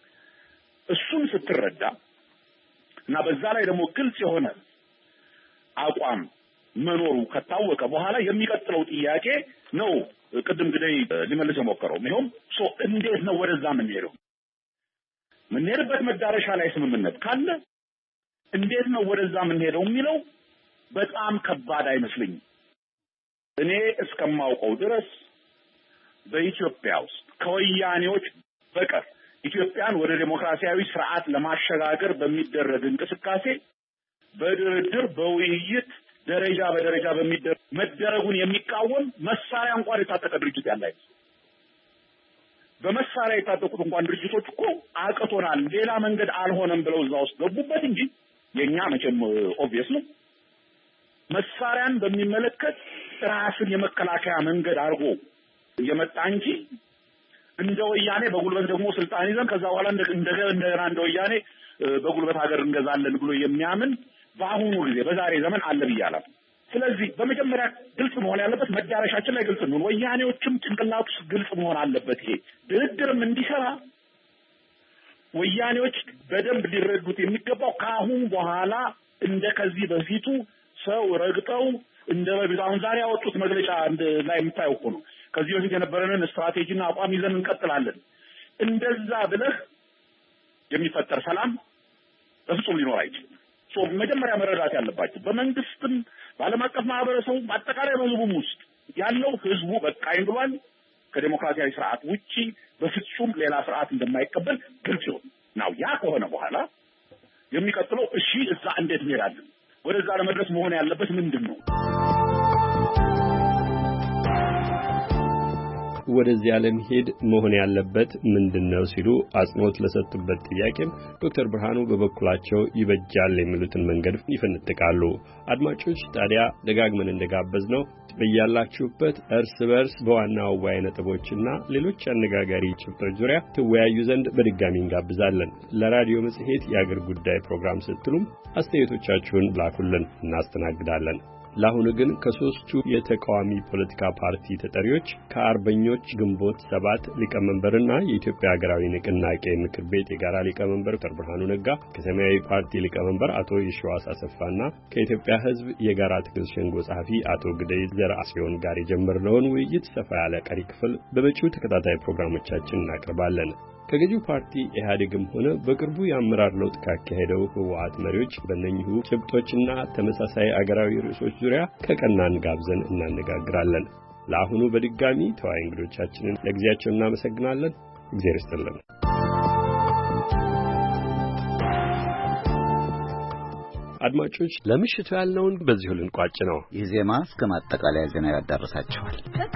እሱን ስትረዳ እና በዛ ላይ ደግሞ ግልጽ የሆነ አቋም መኖሩ ከታወቀ በኋላ የሚቀጥለው ጥያቄ ነው ቅድም ግደይ ሊመልስ የሞከረው ይሄም ሶ እንዴት ነው ወደዛ የምንሄደው? ምንሄድበት መዳረሻ ላይ ስምምነት ካለ እንዴት ነው ወደዛ የምንሄደው የሚለው በጣም ከባድ አይመስልኝም። እኔ እስከማውቀው ድረስ በኢትዮጵያ ውስጥ ከወያኔዎች በቀር ኢትዮጵያን ወደ ዴሞክራሲያዊ ስርዓት ለማሸጋገር በሚደረግ እንቅስቃሴ በድርድር በውይይት ደረጃ በደረጃ በሚደረግ መደረጉን የሚቃወም መሳሪያ እንኳን የታጠቀ ድርጅት ያለ አይደል። በመሳሪያ የታጠቁት እንኳን ድርጅቶች እኮ አቅቶናል ሌላ መንገድ አልሆነም ብለው እዛ ውስጥ ገቡበት እንጂ የኛ መቼም ኦብቪየስ ነው መሳሪያን በሚመለከት ራስን የመከላከያ መንገድ አርጎ የመጣ እንጂ እንደ ወያኔ በጉልበት ደግሞ ስልጣን ይዘን ከዛ በኋላ እንደገና እንደገና እንደ ወያኔ በጉልበት ሀገር እንገዛለን ብሎ የሚያምን በአሁኑ ጊዜ በዛሬ ዘመን አለ ብያለሁ። ስለዚህ በመጀመሪያ ግልጽ መሆን ያለበት መዳረሻችን ላይ ግልጽ ነው። ወያኔዎችም ጭንቅላቱ ግልጽ መሆን አለበት። ይሄ ድርድርም እንዲሰራ ወያኔዎች በደንብ ሊረዱት የሚገባው ከአሁን በኋላ እንደ ከዚህ በፊቱ ሰው ረግጠው እንደ በቢዛውን ዛሬ ያወጡት መግለጫ ላይ የምታየው እኮ ነው። ከዚህ በፊት የነበረንን ስትራቴጂና አቋም ይዘን እንቀጥላለን እንደዛ ብለህ የሚፈጠር ሰላም በፍጹም ሊኖር አይችልም። ሶ መጀመሪያ መረዳት ያለባችሁ በመንግስትም ባለም አቀፍ ማህበረሰቡ አጠቃላይ በህዝቡም ውስጥ ያለው ህዝቡ በቃኝ ብሏል። ከዲሞክራሲያዊ ስርዓት ውጪ በፍጹም ሌላ ስርዓት እንደማይቀበል ግልጽ ነው። ናው ያ ከሆነ በኋላ የሚቀጥለው እሺ እዛ እንዴት እንሄዳለን? ወደዛ ለመድረስ መሆን ያለበት ምንድነው? ወደዚያ ለመሄድ መሆን ያለበት ምንድነው ሲሉ አጽንኦት ለሰጡበት ጥያቄም ዶክተር ብርሃኑ በበኩላቸው ይበጃል የሚሉትን መንገድ ይፈንጥቃሉ። አድማጮች ታዲያ ደጋግመን እንደጋበዝነው በያላችሁበት እርስ በርስ በዋናው ዋይ ነጥቦችና ሌሎች አነጋጋሪ ጭብጦች ዙሪያ ትወያዩ ዘንድ በድጋሚ እንጋብዛለን። ለራዲዮ መጽሔት የአገር ጉዳይ ፕሮግራም ስትሉም አስተያየቶቻችሁን ላኩልን፣ እናስተናግዳለን። ለአሁኑ ግን ከሶስቱ የተቃዋሚ ፖለቲካ ፓርቲ ተጠሪዎች ከአርበኞች ግንቦት ሰባት ሊቀመንበርና የኢትዮጵያ ሀገራዊ ንቅናቄ ምክር ቤት የጋራ ሊቀመንበር ዶክተር ብርሃኑ ነጋ፣ ከሰማያዊ ፓርቲ ሊቀመንበር አቶ ይሽዋስ አሰፋና ከኢትዮጵያ ሕዝብ የጋራ ትግል ሸንጎ ጸሐፊ አቶ ግደይ ዘርአጽዮን ጋር የጀመርነውን ውይይት ሰፋ ያለ ቀሪ ክፍል በመጪው ተከታታይ ፕሮግራሞቻችን እናቀርባለን። ከገዢው ፓርቲ ኢህአዴግም ሆነ በቅርቡ የአመራር ለውጥ ካካሄደው ህወሓት መሪዎች በእነኚሁ ጭብጦችና ተመሳሳይ አገራዊ ርዕሶች ዙሪያ ከቀናን ጋብዘን እናነጋግራለን። ለአሁኑ በድጋሚ ተወያይ እንግዶቻችንን ለጊዜያቸው እናመሰግናለን። እግዚአብሔር ይስጥልን። አድማጮች ለምሽቱ ያልነውን በዚሁ ልንቋጭ ነው። ይህ ዜማ እስከ ማጠቃለያ ዜና ያዳርሳችኋል።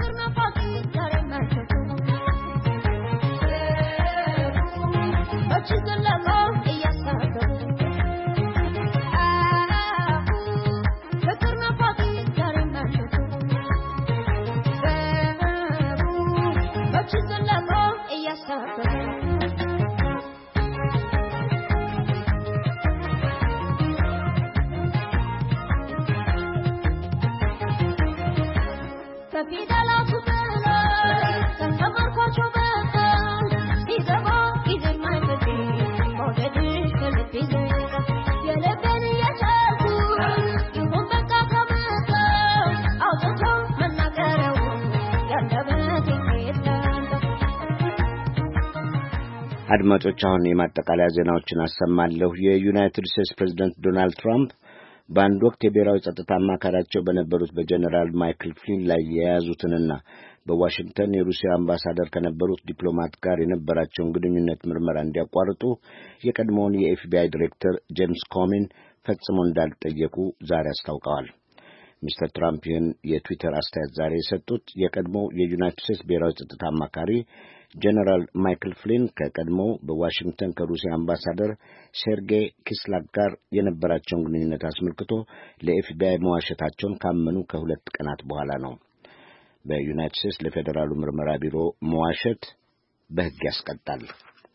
አድማጮች አሁን የማጠቃለያ ዜናዎችን አሰማለሁ። የዩናይትድ ስቴትስ ፕሬዝዳንት ዶናልድ ትራምፕ በአንድ ወቅት የብሔራዊ ጸጥታ አማካሪያቸው በነበሩት በጀነራል ማይክል ፍሊን ላይ የያዙትንና በዋሽንግተን የሩሲያ አምባሳደር ከነበሩት ዲፕሎማት ጋር የነበራቸውን ግንኙነት ምርመራ እንዲያቋርጡ የቀድሞውን የኤፍቢአይ ዲሬክተር ጄምስ ኮሚን ፈጽሞ እንዳልጠየቁ ዛሬ አስታውቀዋል። ሚስተር ትራምፕ ይህን የትዊተር አስተያየት ዛሬ የሰጡት የቀድሞው የዩናይትድ ስቴትስ ብሔራዊ ጸጥታ አማካሪ ጀነራል ማይክል ፍሊን ከቀድሞው በዋሽንግተን ከሩሲያ አምባሳደር ሴርጌይ ኪስላክ ጋር የነበራቸውን ግንኙነት አስመልክቶ ለኤፍቢአይ መዋሸታቸውን ካመኑ ከሁለት ቀናት በኋላ ነው። በዩናይትድ ስቴትስ ለፌዴራሉ ምርመራ ቢሮ መዋሸት በሕግ ያስቀጣል።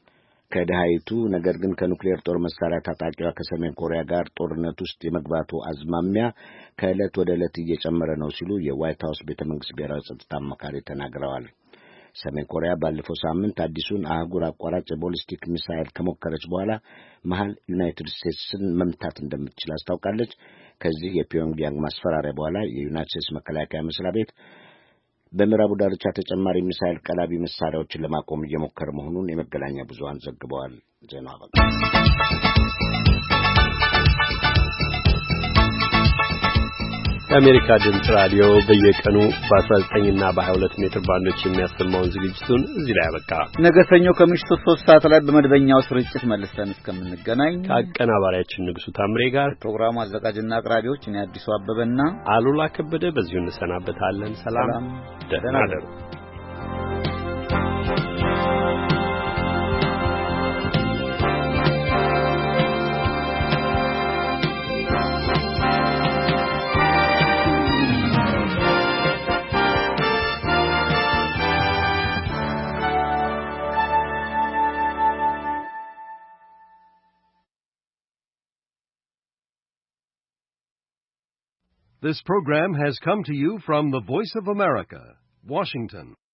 ከደሃይቱ ነገር ግን ከኑክሌር ጦር መሳሪያ ታጣቂዋ ከሰሜን ኮሪያ ጋር ጦርነት ውስጥ የመግባቱ አዝማሚያ ከዕለት ወደ ዕለት እየጨመረ ነው ሲሉ የዋይት ሀውስ ቤተ መንግሥት ብሔራዊ ጸጥታ አማካሪ ተናግረዋል። ሰሜን ኮሪያ ባለፈው ሳምንት አዲሱን አህጉር አቋራጭ የቦሊስቲክ ሚሳይል ከሞከረች በኋላ መሃል ዩናይትድ ስቴትስን መምታት እንደምትችል አስታውቃለች። ከዚህ የፒዮንግያንግ ማስፈራሪያ በኋላ የዩናይትድ ስቴትስ መከላከያ መስሪያ ቤት በምዕራቡ ዳርቻ ተጨማሪ ሚሳይል ቀላቢ መሳሪያዎችን ለማቆም እየሞከረ መሆኑን የመገናኛ ብዙሃን ዘግበዋል። ዜናው አበቃ። የአሜሪካ ድምፅ ራዲዮ በየቀኑ በ19 እና በ22 ሜትር ባንዶች የሚያሰማውን ዝግጅቱን እዚህ ላይ ያበቃ። ነገ ሰኞ ከምሽቱ ሶስት ሰዓት ላይ በመደበኛው ስርጭት መልሰን እስከምንገናኝ ከአቀናባሪያችን ንጉሱ ታምሬ ጋር ፕሮግራሙ አዘጋጅና አቅራቢዎች እኔ አዲሱ አበበና አሉላ ከበደ በዚሁ እንሰናበታለን። ሰላም፣ ደህና እደሩ። This program has come to you from the Voice of America, Washington.